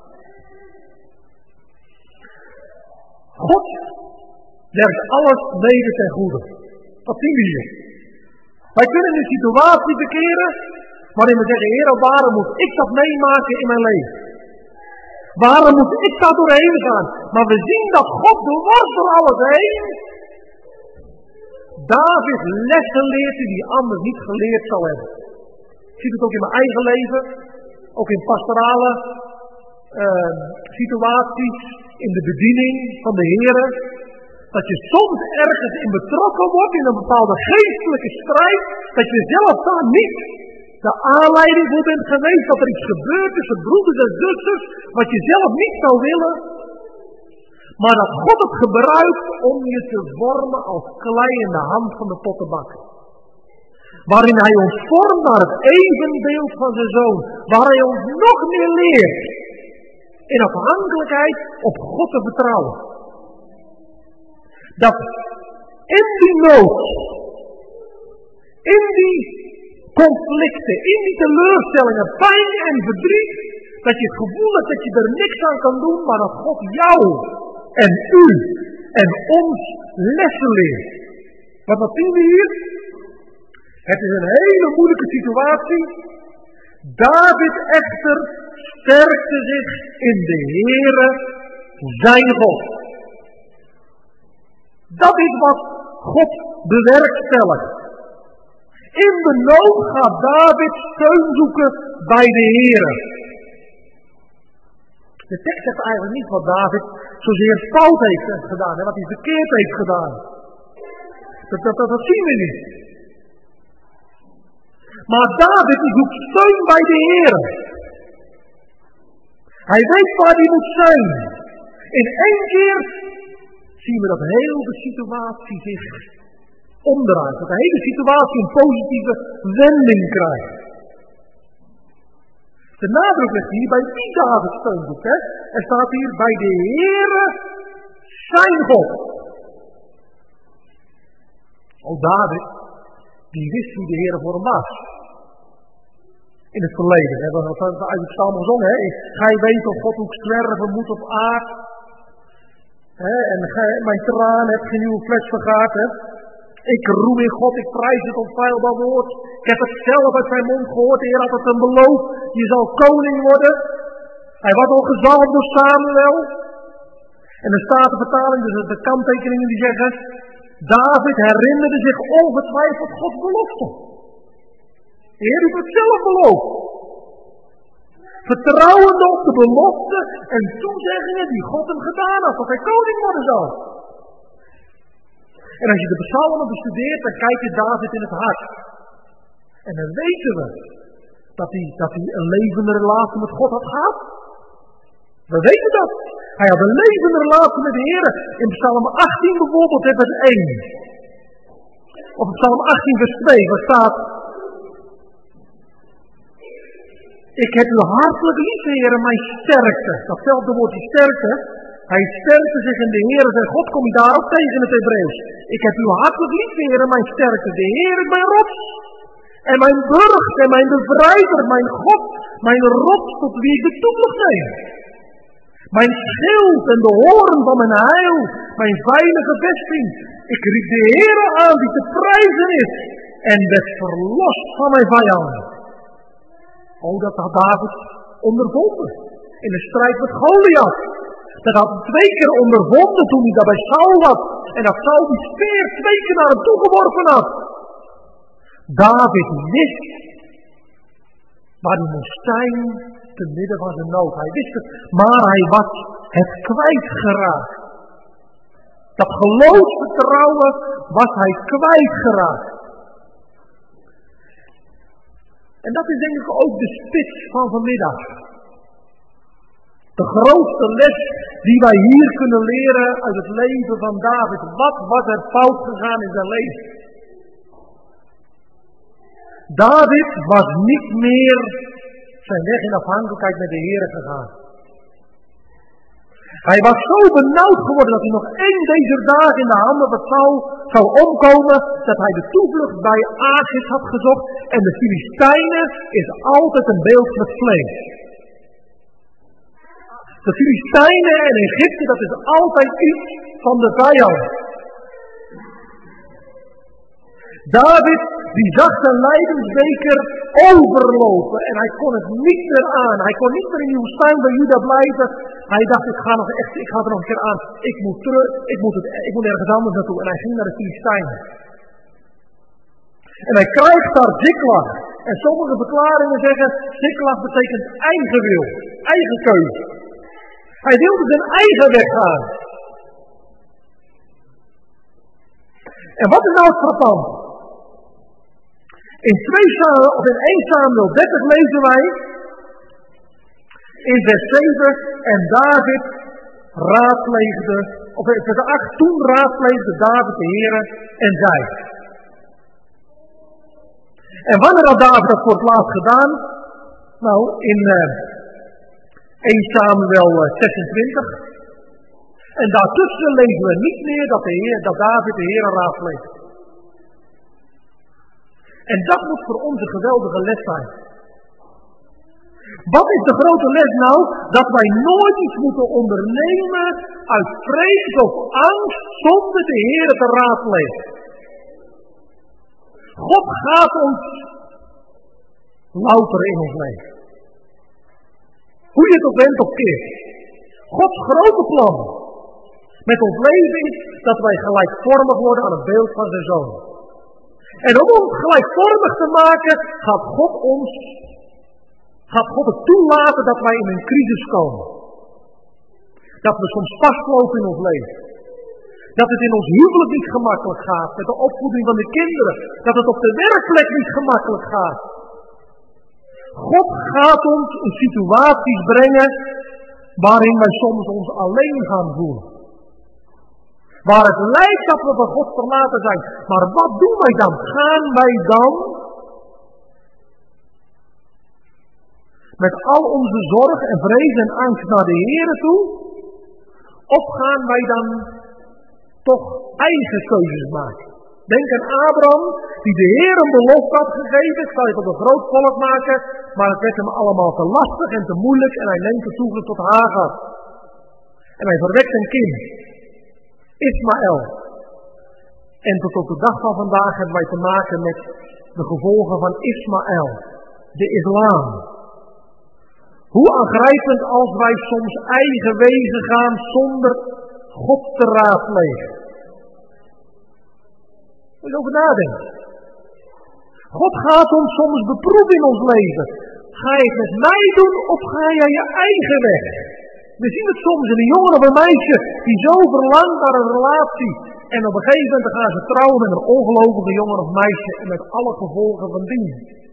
God werkt alles mede ten goede. Dat zien we hier. Wij kunnen een situatie bekeren waarin we zeggen, Heer, waarom moet ik dat meemaken in mijn leven? Waarom moet ik daar doorheen gaan? Maar we zien dat God dwars door alles heen David lessen leert die anders niet geleerd zou hebben. Ik zie het ook in mijn eigen leven, ook in pastorale situaties, in de bediening van de Heer. Dat je soms ergens in betrokken wordt in een bepaalde geestelijke strijd, dat je zelf daar niet de aanleiding voor bent geweest, dat er iets gebeurt tussen broeders en zusters, wat je zelf niet zou willen. Maar dat God het gebruikt om je te vormen als klei in de hand van de pottenbakker. Waarin hij ons vormt naar het evenbeeld van zijn zoon. Waar hij ons nog meer leert. In afhankelijkheid op God te vertrouwen. Dat in die nood. In die conflicten. In die teleurstellingen. Pijn en verdriet. Dat je het gevoel hebt dat je er niks aan kan doen. Maar dat God jou en u en ons lessen leert. Wat zien we hier? Het is een hele moeilijke situatie. David echter sterkte zich in de Heere, zijn God. Dat is wat God bewerkstelligt. In de nood gaat David steun zoeken bij de Heere. De tekst zegt eigenlijk niet wat David zozeer fout heeft gedaan, wat hij verkeerd heeft gedaan. Dat zien we niet. Maar David zoekt steun bij de Heer. Hij weet waar hij moet zijn. In één keer zien we dat heel de situatie zich omdraait. Dat de hele situatie een positieve wending krijgt. De nadruk ligt hier bij wie David steun zoekt. Er staat hier bij de Heere zijn God. David, die wist wie de Heer voor hem was. In het verleden. We hebben het uit het psalm gezongen. Gij weet of God ook zwerven moet op aard. En mijn traan heeft geen nieuwe fles vergaard. Ik roem in God, ik prijs het onfeilbaar woord. Ik heb het zelf uit zijn mond gehoord. De Heer had het hem beloofd. Je zal koning worden. Hij was al gezalfd door Samuel. En de Statenvertaling, dus de kanttekeningen die zeggen, David herinnerde zich ongetwijfeld Gods belofte. De Heer heeft het zelf beloofd. Vertrouwende op de belofte en toezeggingen die God hem gedaan had, dat hij koning worden zou. En als je de psalmen bestudeert, dan kijk je David in het hart. En dan weten we dat hij een levende relatie met God had gehad. We weten dat. Hij had een levende relatie met de Heer. In Psalm 18 bijvoorbeeld, vers 1. Of Psalm 18 vers 2, waar staat: ik heb u hartelijk lief, Heer, mijn sterkte. Datzelfde woordje sterkte. Hij sterkte zich in de Heer. Zijn God kom je daar ook tegen in het Hebreeuws. Ik heb u hartelijk lief, Heer, mijn sterkte. De Heer is mijn rots. En mijn burcht en mijn bevrijder, mijn God, mijn rots tot wie ik de toevlucht neem. Mijn schild en de hoorn van mijn heil, mijn veilige vesting. Ik riep de Heere aan die te prijzen is en werd verlost van mijn vijanden. Dat had David ondervonden in de strijd met Goliath. Dat had hij 2 keer ondervonden toen hij daar bij Saul was. En dat Saul die speer 2 keer naar hem toegeworpen had. David wist waar hij moest zijn te midden van zijn nood. Hij wist het, maar hij was het kwijtgeraakt. Dat geloofsvertrouwen was hij kwijtgeraakt. En dat is denk ik ook de spits van vanmiddag. De grootste les die wij hier kunnen leren uit het leven van David. Wat was er fout gegaan in zijn leven? David was niet meer zijn weg in afhankelijkheid met de Heer gegaan. Hij was zo benauwd geworden dat hij nog 1 deze dagen in de handen van Saul zou omkomen, dat hij de toevlucht bij Achis had gezocht. En de Filistijnen is altijd een beeld met vlees. De Filistijnen en Egypte, dat is altijd iets van de vijand. David, die zag zijn lijdensbeker overlopen en hij kon het niet meer aan. Hij kon niet meer in die woestijn bij Juda blijven. Hij dacht, ik ga er nog een keer aan. Ik moet terug, ik moet ergens anders naartoe. En hij ging naar de Filistijnen. En hij krijgt daar Ziklag. En sommige verklaringen zeggen, Ziklag betekent eigen wil, eigen keuze. Hij wilde zijn eigen weg gaan. En wat is nou het frappant? In 1 Samuel 30 lezen wij, in vers 7, en David raadpleegde, of in vers 8, toen raadpleegde David de Heere en zei. En wanneer had David dat voor het laatst gedaan? Nou, in 1 Samuel 26. En daartussen lezen we niet meer dat David de Heere raadpleegt. En dat moet voor ons een geweldige les zijn. Wat is de grote les nou? Dat wij nooit iets moeten ondernemen uit vrees of angst zonder de Heere te raadplegen. God gaat ons louteren in ons leven. Hoe je het ook bent of keert. Gods grote plan met ons leven is dat wij gelijkvormig worden aan het beeld van zijn Zoon. En om ons gelijkvormig te maken, gaat God het toelaten dat wij in een crisis komen. Dat we soms vastlopen in ons leven. Dat het in ons huwelijk niet gemakkelijk gaat, met de opvoeding van de kinderen. Dat het op de werkplek niet gemakkelijk gaat. God gaat ons in situaties brengen waarin wij soms ons alleen gaan voelen. Waar het lijkt dat we van God verlaten zijn. Maar wat doen wij dan? Gaan wij dan met al onze zorg en vrees en angst naar de Heere toe? Of gaan wij dan toch eigen keuzes maken? Denk aan Abraham, die de Heer een belofte had gegeven. Ik zal je tot een groot volk maken. Maar het werd hem allemaal te lastig en te moeilijk. En hij neemt de toevlucht tot Hagar. En hij verwekt een kind. Ismaël. En tot op de dag van vandaag hebben wij te maken met de gevolgen van Ismaël. De islam. Hoe aangrijpend als wij soms eigen wegen gaan zonder God te raadplegen. Moet je over nadenken. God gaat ons soms beproeven in ons leven. Ga je het met mij doen of ga jij je eigen weg? We zien het soms in een jongen of een meisje die zo verlangt naar een relatie. En op een gegeven moment gaan ze trouwen met een ongelovige jongen of meisje en met alle gevolgen van dien.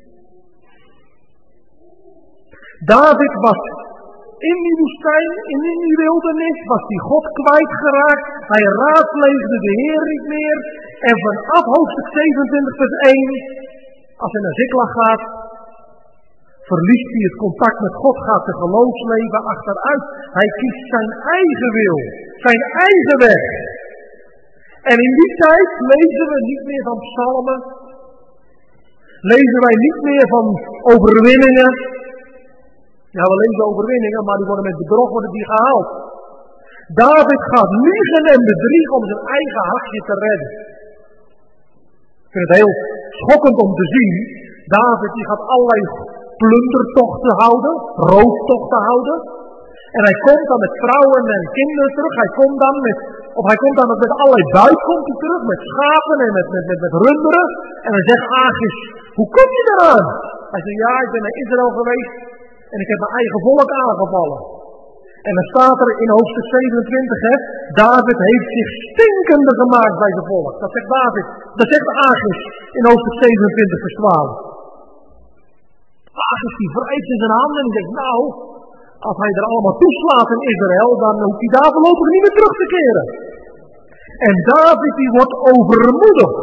David was in die woestijn, in die wildernis, was die God kwijtgeraakt. Hij raadpleegde de Heer niet meer. En vanaf hoofdstuk 27 vers 1, als hij naar Ziklag gaat, verliest hij het contact met God, gaat zijn geloofsleven achteruit. Hij kiest zijn eigen wil, zijn eigen weg. En in die tijd lezen we niet meer van psalmen, lezen wij niet meer van overwinningen. Ja, we lezen overwinningen, maar die worden met bedrog gehaald. David gaat liegen en bedriegen om zijn eigen hartje te redden. Ik vind het heel schokkend om te zien. David die gaat allerlei plundertochten houden, rooftochten houden. En hij komt dan met vrouwen en kinderen terug. Hij komt dan met allerlei buit komt hij terug, met schapen en met runderen. En dan zegt Achis, hoe kom je eraan? Hij zegt, ja, ik ben naar Israël geweest en ik heb mijn eigen volk aangevallen. En dan staat er in hoofdstuk 27, David heeft zich stinkende gemaakt bij zijn volk. Dat zegt David, dat zegt Achis in hoofdstuk 27 vers 12. Achis die wrijft in zijn handen en die zegt, nou, als hij er allemaal toeslaat in Israël, dan hoeft hij daar voorlopig niet meer terug te keren. En David die wordt overmoedigd.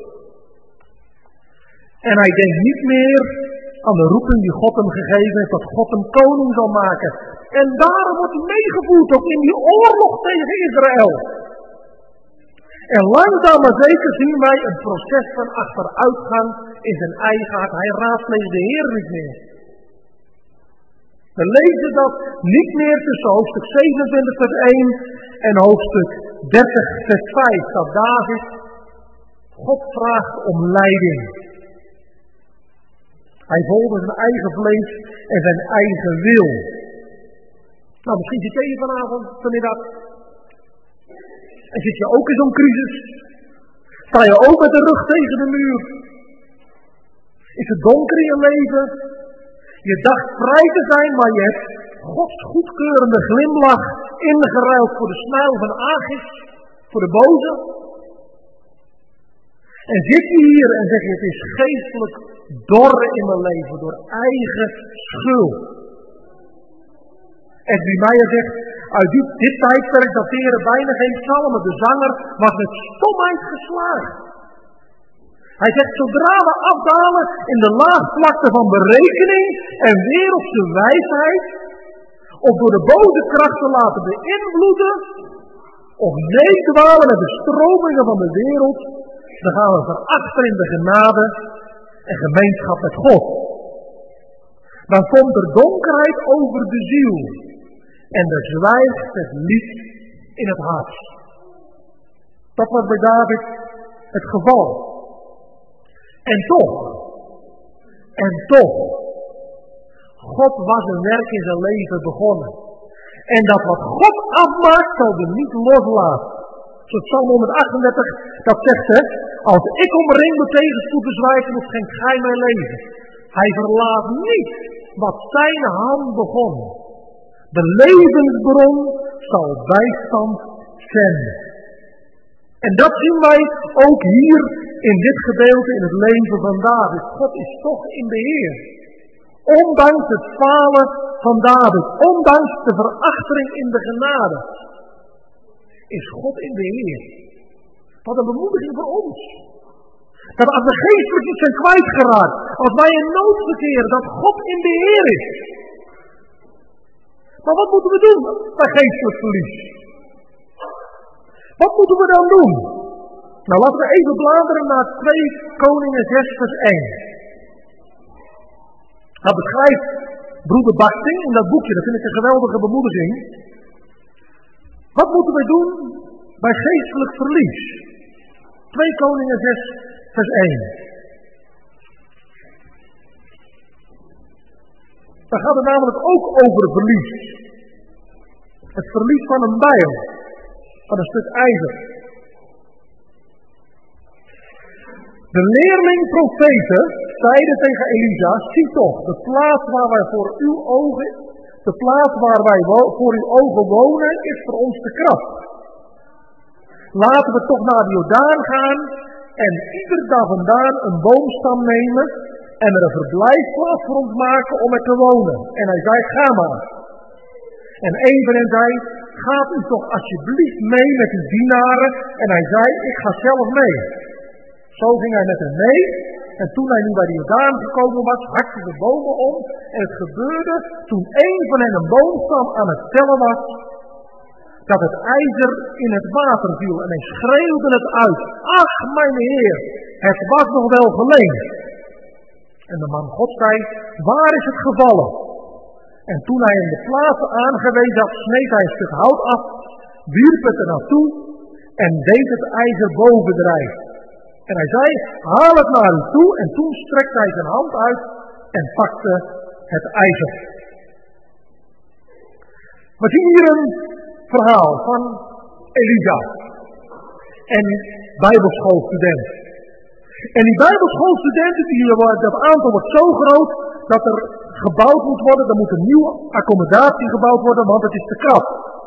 En hij denkt niet meer aan de roeping die God hem gegeven heeft, dat God hem koning zal maken. En daarom wordt hij meegevoerd ook in die oorlog tegen Israël. En langzaam maar zeker zien wij een proces van achteruitgang in zijn eigen hart. Hij raadpleegt de Heer niet meer. We lezen dat niet meer tussen hoofdstuk 27 vers 1 en hoofdstuk 30 vers 5. Dat David God vraagt om leiding. Hij volgde zijn eigen vlees en zijn eigen wil. Nou, misschien zit je vanavond, vanmiddag. En zit je ook in zo'n crisis? Sta je ook met de rug tegen de muur? Is het donker in je leven? Je dacht vrij te zijn, maar je hebt Gods goedkeurende glimlach ingeruild voor de smijl van Agis, voor de boze. En zit je hier en zeg je, het is geestelijk dor in mijn leven door eigen schuld. Edwin Meijer zegt, uit dit tijdperk dateren bijna geen psalmen. De zanger was met stomheid geslagen. Hij zegt, zodra we afdalen in de laagvlakte van berekening en wereldse wijsheid, of door de boze krachten laten beïnvloeden, of meedwalen met de stromingen van de wereld, dan gaan we verachten in de genade en gemeenschap met God. Dan komt er donkerheid over de ziel en er zwijgt het lied in het hart. Dat was bij David het geval. En toch, God was een werk in zijn leven begonnen. En dat wat God afmaakt, zal hij niet loslaten. Zoals Psalm 138 dat zegt, hè, als ik omring door tegenspoed bezwijken, moet schenkt gij mijn leven. Hij verlaat niet wat zijn hand begon. De levensbron zal bijstand zenden. En dat zien wij ook hier in dit gedeelte in het leven van David. God is toch in beheer. Ondanks het falen van David, ondanks de verachting in de genade, is God in beheer. Wat een bemoediging voor ons. Dat als we geestelijk iets zijn kwijtgeraakt, als wij in nood verkeren, dat God in beheer is. Maar wat moeten we doen bij geestelijk verlies? Wat moeten we dan doen? Nou, laten we even bladeren naar 2 Koningen 6 vers 1. Dat beschrijft broeder Bachting in dat boekje, dat vind ik een geweldige bemoediging. Wat moeten wij doen bij geestelijk verlies? 2 Koningen 6 vers 1. Daar gaat het namelijk ook over verlies. Het verlies van een bijl, van een stuk ijzer. De leerling profeten zeiden tegen Elisa, zie toch, de plaats waar wij voor uw ogen wonen, is voor ons te krap. Laten we toch naar de Jordaan gaan en ieder daar vandaan een boomstam nemen en er een verblijfplaats voor ons maken om er te wonen. En hij zei, ga maar. En een van hen zei, gaat u toch alsjeblieft mee met uw dienaren? En hij zei, ik ga zelf mee. Zo ging hij met hem mee. En toen hij nu bij de Jordaan gekomen was, hakte de bomen om. En het gebeurde, toen een van hen een boomstam aan het tellen was, dat het ijzer in het water viel. En hij schreeuwde het uit. Ach, mijn Heer, het was nog wel geleend. En de man God zei, waar is het gevallen? En toen hij hem de plaats aangewezen had, sneed hij een stuk hout af, wierp het er naartoe en deed het ijzer boven drijven. En hij zei, haal het naar u toe. En toen strekte hij zijn hand uit en pakte het ijzer. We zien hier een verhaal van Elisa en bijbelschoolstudenten. En die bijbelschoolstudenten, dat aantal wordt zo groot dat er gebouwd moet worden. Er moet een nieuwe accommodatie gebouwd worden, want het is te krap.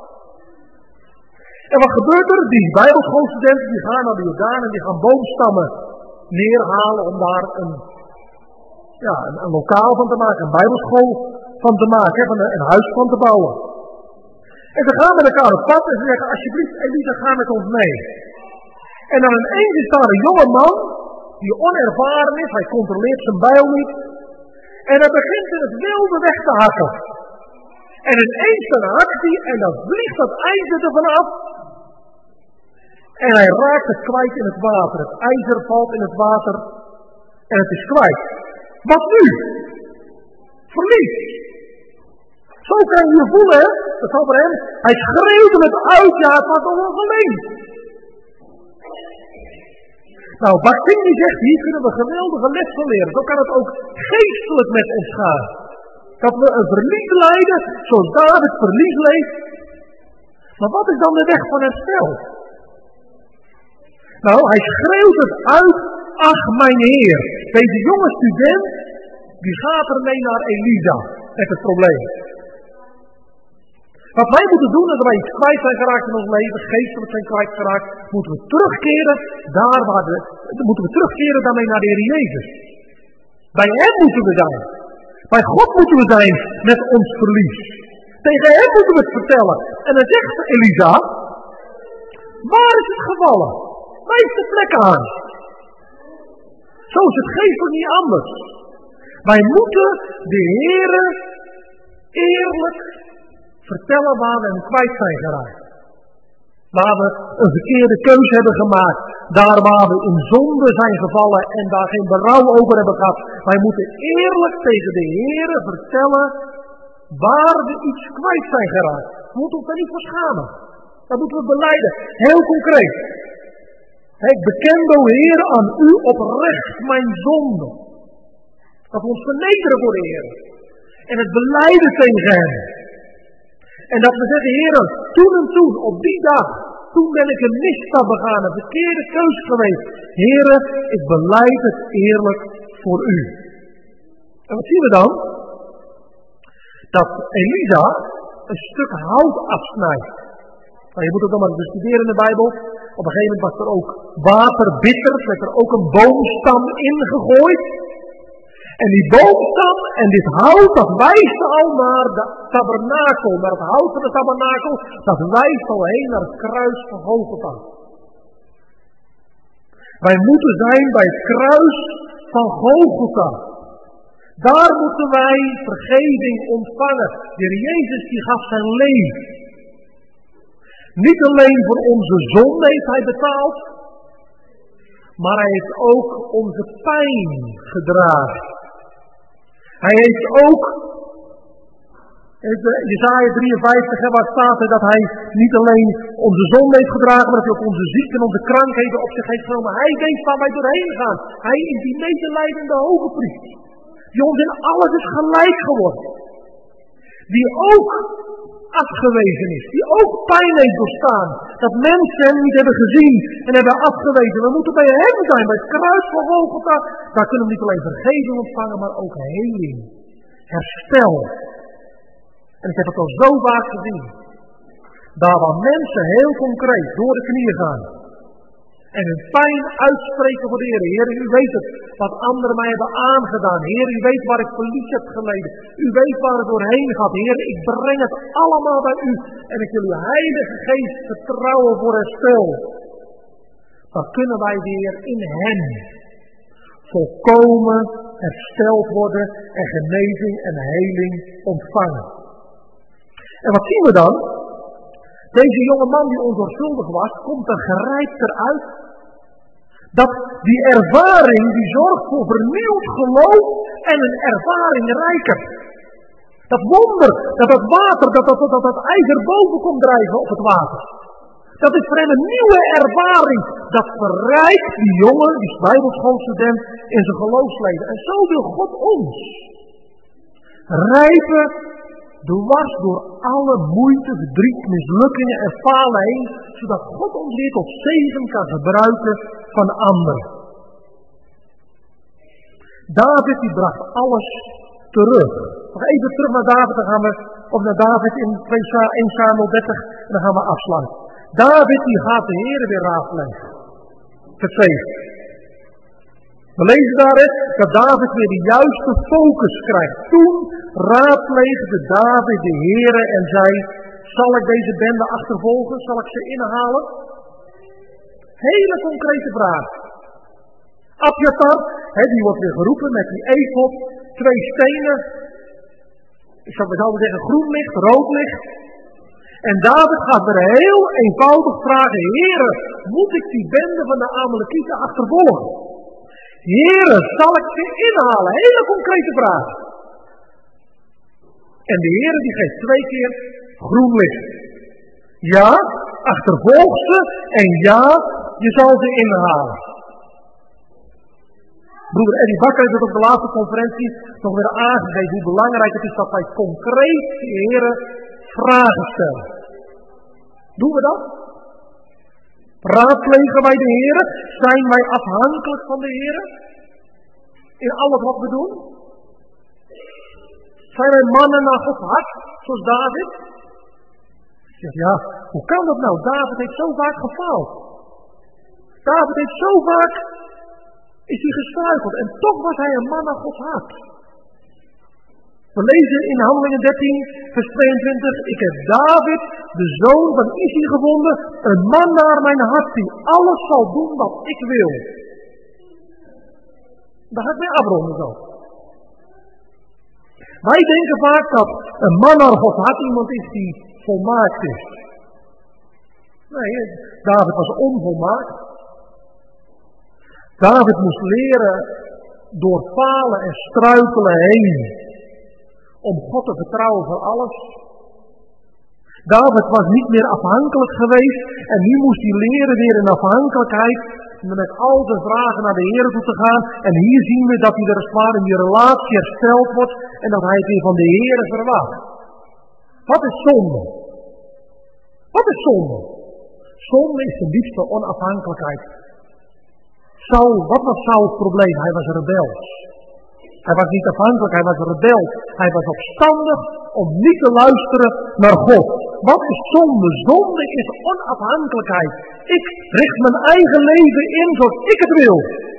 En wat gebeurt er? Die bijbelschoolstudenten die gaan naar de Jordaan en die gaan boomstammen neerhalen om daar een lokaal van te maken, een bijbelschool van te maken, een huis van te bouwen. En ze gaan met elkaar op pad en ze zeggen, alsjeblieft Elisa, ga met ons mee. En dan ineens is daar een jonge man, die onervaren is, hij controleert zijn bijl niet. En hij begint in het wilde weg te hakken. En ineens dan hakt hij en dan vliegt dat ijzer er vanaf. En hij raakt het kwijt in het water. Het ijzer valt in het water en het is kwijt. Wat nu? Verlies. Zo kan je je voelen, hè? Dat zal voor hem. Hij schreeuwde het uit, ja, het was al wel geleend. Nou, Bachting die zegt, hier kunnen we geweldige les van leren. Zo kan het ook geestelijk met ons gaan. Dat we een verlies lijden, zoals David verlies leed. Maar wat is dan de weg van herstel? Nou, hij schreeuwt het uit ach mijn Heer. Deze jonge student, die gaat ermee naar Elisa met het probleem. Wat wij moeten doen, als wij iets kwijt zijn geraakt in ons leven, geestelijk zijn kwijtgeraakt, moeten we terugkeren moeten we terugkeren daarmee naar de Heer Jezus. Bij Hem moeten we zijn. Bij God moeten we zijn met ons verlies. Tegen Hem moeten we het vertellen. En dan zegt Elisa, waar is het gevallen? Wijs de plek aan. Zo is het geestelijk niet anders. Wij moeten de Heere eerlijk vertellen waar we hem kwijt zijn geraakt. Waar we een verkeerde keuze hebben gemaakt. Daar waar we in zonde zijn gevallen en daar geen berouw over hebben gehad. Wij moeten eerlijk tegen de Heere vertellen waar we iets kwijt zijn geraakt. We moeten ons daar niet voor schamen. Dat moeten we belijden. Heel concreet. Ik beken, o Heer, aan u oprecht mijn zonde. Dat we ons vernederen voor de Heer. En het belijden tegen hem. En dat we zeggen, Heer, toen en toen, op die dag, toen ben ik een misstap begaan, een verkeerde keus geweest. Heer, ik belijd het eerlijk voor u. En wat zien we dan? Dat Elisa een stuk hout afsnijdt. Nou, je moet het dan maar bestuderen in de Bijbel. Op een gegeven moment was er ook water bitter, werd er ook een boomstam ingegooid. En die boomstam en dit hout, dat wijst al naar de tabernakel, naar het hout van de tabernakel, dat wijst al heen naar het kruis van Golgotha. Wij moeten zijn bij het kruis van Golgotha. Daar moeten wij vergeving ontvangen. De Heer Jezus die gaf zijn leven. Niet alleen voor onze zonde heeft hij betaald, maar hij heeft ook onze pijn gedragen. Hij heeft ook, Jesaja 53, waar staat er dat hij niet alleen onze zonde heeft gedragen, maar dat hij ook onze ziekten en onze krankheden op zich heeft genomen. Hij weet waar wij doorheen gaan. Hij is die medelijdende hoge priester, die ons in alles is gelijk geworden. Die ook afgewezen is, die ook pijn heeft doorstaan. Dat mensen hem niet hebben gezien en hebben afgewezen. We moeten bij hem zijn, bij het kruis van Golgotha. Daar kunnen we niet alleen vergeving ontvangen, maar ook heling, herstel. En ik heb het al zo vaak gezien. Daar waar mensen heel concreet door de knieën gaan. En hun pijn uitspreken voor de Heer. Heer, u weet het, wat anderen mij hebben aangedaan. Heer, u weet waar ik verlies heb geleden. U weet waar het doorheen gaat. Heer, ik breng het allemaal bij u. En ik wil uw Heilige Geest vertrouwen voor herstel. Dan kunnen wij weer in hem volkomen hersteld worden en genezing en heling ontvangen. En wat zien we dan? Deze jonge man die onzorgvuldig was, komt er gerijpter uit. Dat die ervaring, die zorgt voor vernieuwd geloof en een ervaring rijker. Dat wonder, dat water, dat ijzer boven komt drijven op het water. Dat is voor hem een nieuwe ervaring. Dat verrijkt die jongen, die bijbelschoolstudent, in zijn geloofsleven. En zo wil God ons rijpen dwars door alle moeite, verdriet, mislukkingen en falen heen, zodat God ons weer tot zegen kan gebruiken van anderen. David die bracht alles terug. Nog even terug naar David, dan gaan we, of naar David in 1 Samuel 30 en dan gaan we afsluiten. David die gaat de Heere weer raadplegen. Vers 7. We lezen daarin dat David weer de juiste focus krijgt. Toen raadpleegde David de Heere en zei, zal ik deze bende achtervolgen? Zal ik ze inhalen? Hele concrete vraag. Abjatar, die wordt weer geroepen met die efod, 2 stenen. Ik zou zeggen groen licht, rood licht. En David gaat weer heel eenvoudig vragen, Heere, moet ik die bende van de Amalekieten achtervolgen? Heere, zal ik ze inhalen? Hele concrete vraag. En de Heere die geeft 2 keer groen licht. Ja, achtervolg ze en ja, je zal ze inhalen. Broeder Eddie Bakker heeft het op de laatste conferentie nog weer aangegeven hoe belangrijk het is dat wij concreet de Heere vragen stellen. Doen we dat? Raadplegen wij de Heer? Zijn wij afhankelijk van de Heer? In alles wat we doen? Zijn wij mannen naar Gods hart, zoals David? Ja, hoe kan dat nou? David heeft zo vaak gefaald. David heeft zo vaak, is hij gestruikeld. En toch was hij een man naar Gods hart. We lezen in Handelingen 13, vers 22. Ik heb David, de zoon van Issi, gevonden. Een man naar mijn hart die alles zal doen wat ik wil. Daar ga ik mee afronden zo. Wij denken vaak dat een man naar Gods hart iemand is die volmaakt is. Nee, David was onvolmaakt. David moest leren door falen en struikelen heen om God te vertrouwen voor alles. David was niet meer afhankelijk geweest en nu moest hij leren weer in afhankelijkheid met al zijn vragen naar de Heer toe te gaan. En hier zien we dat hij er als ware in die relatie hersteld wordt en dat hij het weer van de Heer verwacht. Wat is zonde? Wat is zonde? Zonde is de diepste onafhankelijkheid. Saul, wat was Sauls probleem? Hij was rebels. Hij was niet afhankelijk, hij was rebel. Hij was opstandig om niet te luisteren naar God. Wat is zonde? Zonde is onafhankelijkheid. Ik richt mijn eigen leven in zoals ik het wil.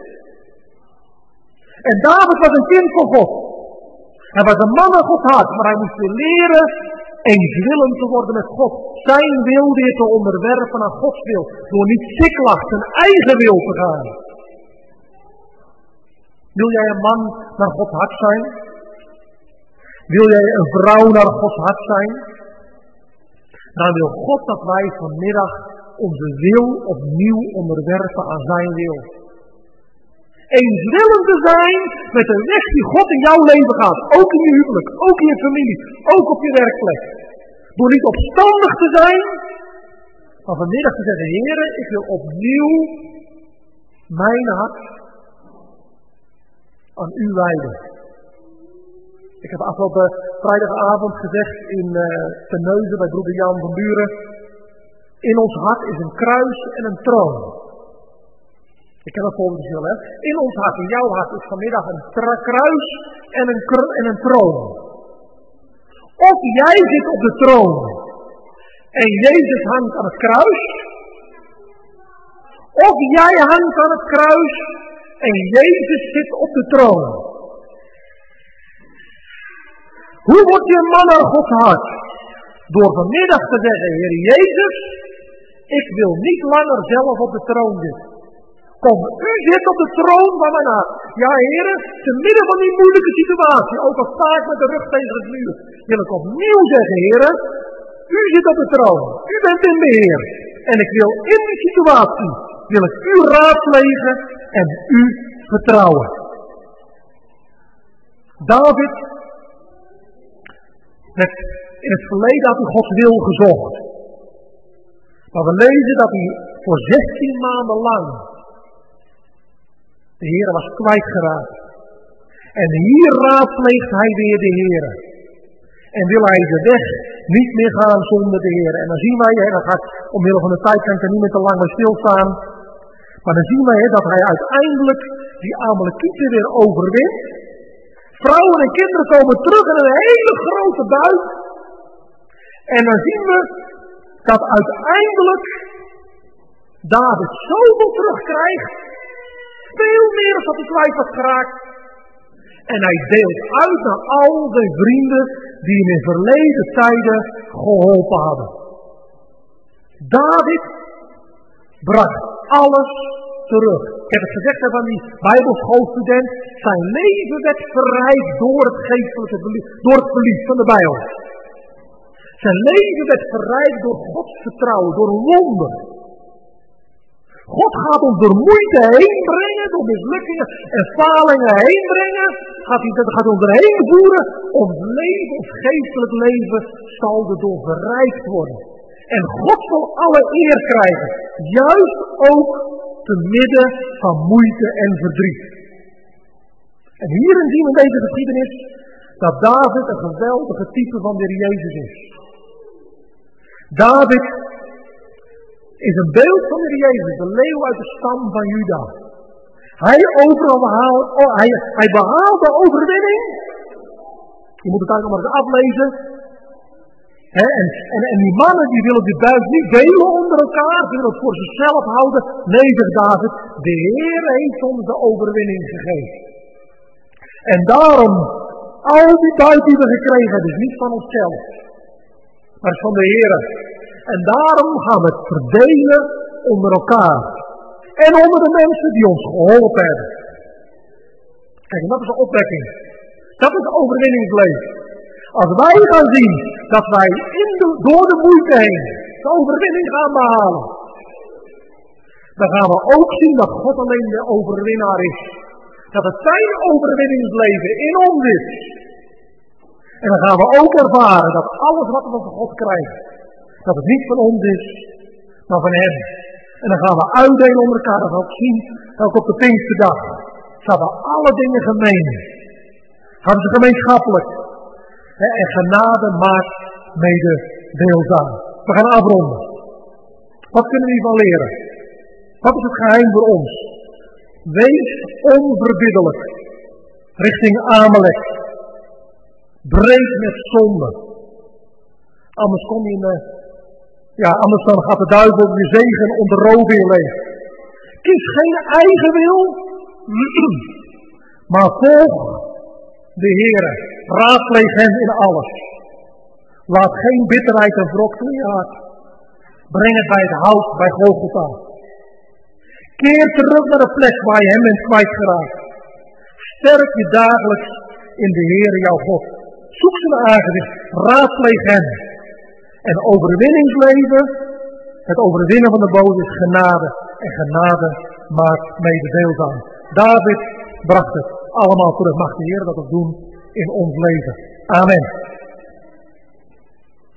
En David was een kind van God. Hij was een man naar Gods hart, maar hij moest weer leren eenswillend te worden met God. Zijn wil weer te onderwerpen aan Gods wil. Door niet siklag zijn eigen wil te gaan. Wil jij een man naar Gods hart zijn? Wil jij een vrouw naar Gods hart zijn? Dan wil God dat wij vanmiddag onze wil opnieuw onderwerpen aan zijn wil. Eenswillend te zijn met de weg die God in jouw leven gaat. Ook in je huwelijk, ook in je familie, ook op je werkplek. Door niet opstandig te zijn, maar vanmiddag te zeggen, Heere, ik wil opnieuw mijn hart aan u wijden. Ik heb afgelopen vrijdagavond gezegd in Terneuzen bij broeder Jan van Buren. In ons hart is een kruis en een troon. Ik ken het volgens wel, hè. In ons hart, in jouw hart is vanmiddag een kruis en een troon. Of jij zit op de troon en Jezus hangt aan het kruis. Of jij hangt aan het kruis en Jezus zit op de troon. Hoe word je een man naar Gods hart? Door vanmiddag te zeggen, Heer Jezus, ik wil niet langer zelf op de troon zitten. Kom, u zit op de troon van mijn hart. Ja, heren, te midden van die moeilijke situatie, ook al sta ik met de rug tegen het muur, wil ik opnieuw zeggen, heren, u zit op de troon. U bent in beheer. En ik wil in die situatie, wil ik u raadplegen en u vertrouwen. David, in het verleden had hij Gods wil gezocht. Maar we lezen dat hij voor 16 maanden lang de Heer was kwijtgeraakt. En hier raadpleegt hij weer de Heer. En wil hij de weg niet meer gaan zonder de Heer. En dan zien wij, dat gaat omwille van de tijd, kan ik er niet meer te lang bij stilstaan. Maar dan zien wij dat hij uiteindelijk die Amalekieten weer overwint. Vrouwen en kinderen komen terug in een hele grote buit. En dan zien we dat uiteindelijk David zoveel terugkrijgt. Veel meer dan dat hij kwijt was geraakt. En hij deelt uit naar al zijn vrienden die hem in verleden tijden geholpen hadden. David bracht alles terug. Ik heb het gezegd van die Bijbelschoolstudent. Zijn leven werd verrijkt door het geestelijke door het verlies van de Bijbel. Zijn leven werd verrijkt door Gods vertrouwen, door wonder. God gaat ons door moeite heen brengen, door mislukkingen en falingen heen brengen. Gaat ons erheen voeren. Ons leven, ons geestelijk leven, zal erdoor verrijkt worden. En God zal alle eer krijgen. Juist ook te midden van moeite en verdriet. En hierin zien we in deze geschiedenis dat David een geweldige type van de Heer Jezus is. David is een beeld van de Heer Jezus, de leeuw uit de stam van Juda. Hij behaalt de overwinning. Je moet het eigenlijk nog maar eens aflezen. En die mannen die willen die buit niet delen onder elkaar, ze willen het voor zichzelf houden. Nee, zegt David, de Heer heeft ons de overwinning gegeven. En daarom, al die buit die we gekregen hebben, is niet van onszelf, maar is van de Heer. En daarom gaan we het verdelen onder elkaar. En onder de mensen die ons geholpen hebben. Kijk, en dat is de opwekking. Dat is de overwinningsleven. Als wij gaan zien dat wij door de moeite heen de overwinning gaan behalen, dan gaan we ook zien dat God alleen de overwinnaar is. Dat het zijn overwinningsleven in ons is. En dan gaan we ook ervaren dat alles wat we van God krijgen, dat het niet van ons is, maar van Hem. En dan gaan we uitdelen onder elkaar. Dat we ook zien, ook op de Pinksterdag, gaan we alle dingen gemeen. Gaan ze gemeenschappelijk. En genade maakt mede deelzaam. We gaan afronden. Wat kunnen we hiervan leren? Wat is het geheim voor ons? Wees onverbiddelijk richting Amalek. Breek met zonde. Anders kom je anders dan gaat de duivel je zegen onder rook in leven. Kies geen eigen wil, maar volg de Heere. Raadpleeg hem in alles. Laat geen bitterheid en wrok toe in je hart. Breng het bij het hout, bij Golgotha. Keer terug naar de plek waar je hem bent kwijtgeraakt. Sterk je dagelijks in de Heere jouw God. Zoek zijn aangezicht, raadpleeg hem. En overwinningsleven, het overwinnen van de boze is genade. En genade maakt mede deelzaam. David bracht het allemaal terug. Mag de Heer dat ook doen in ons leven. Amen.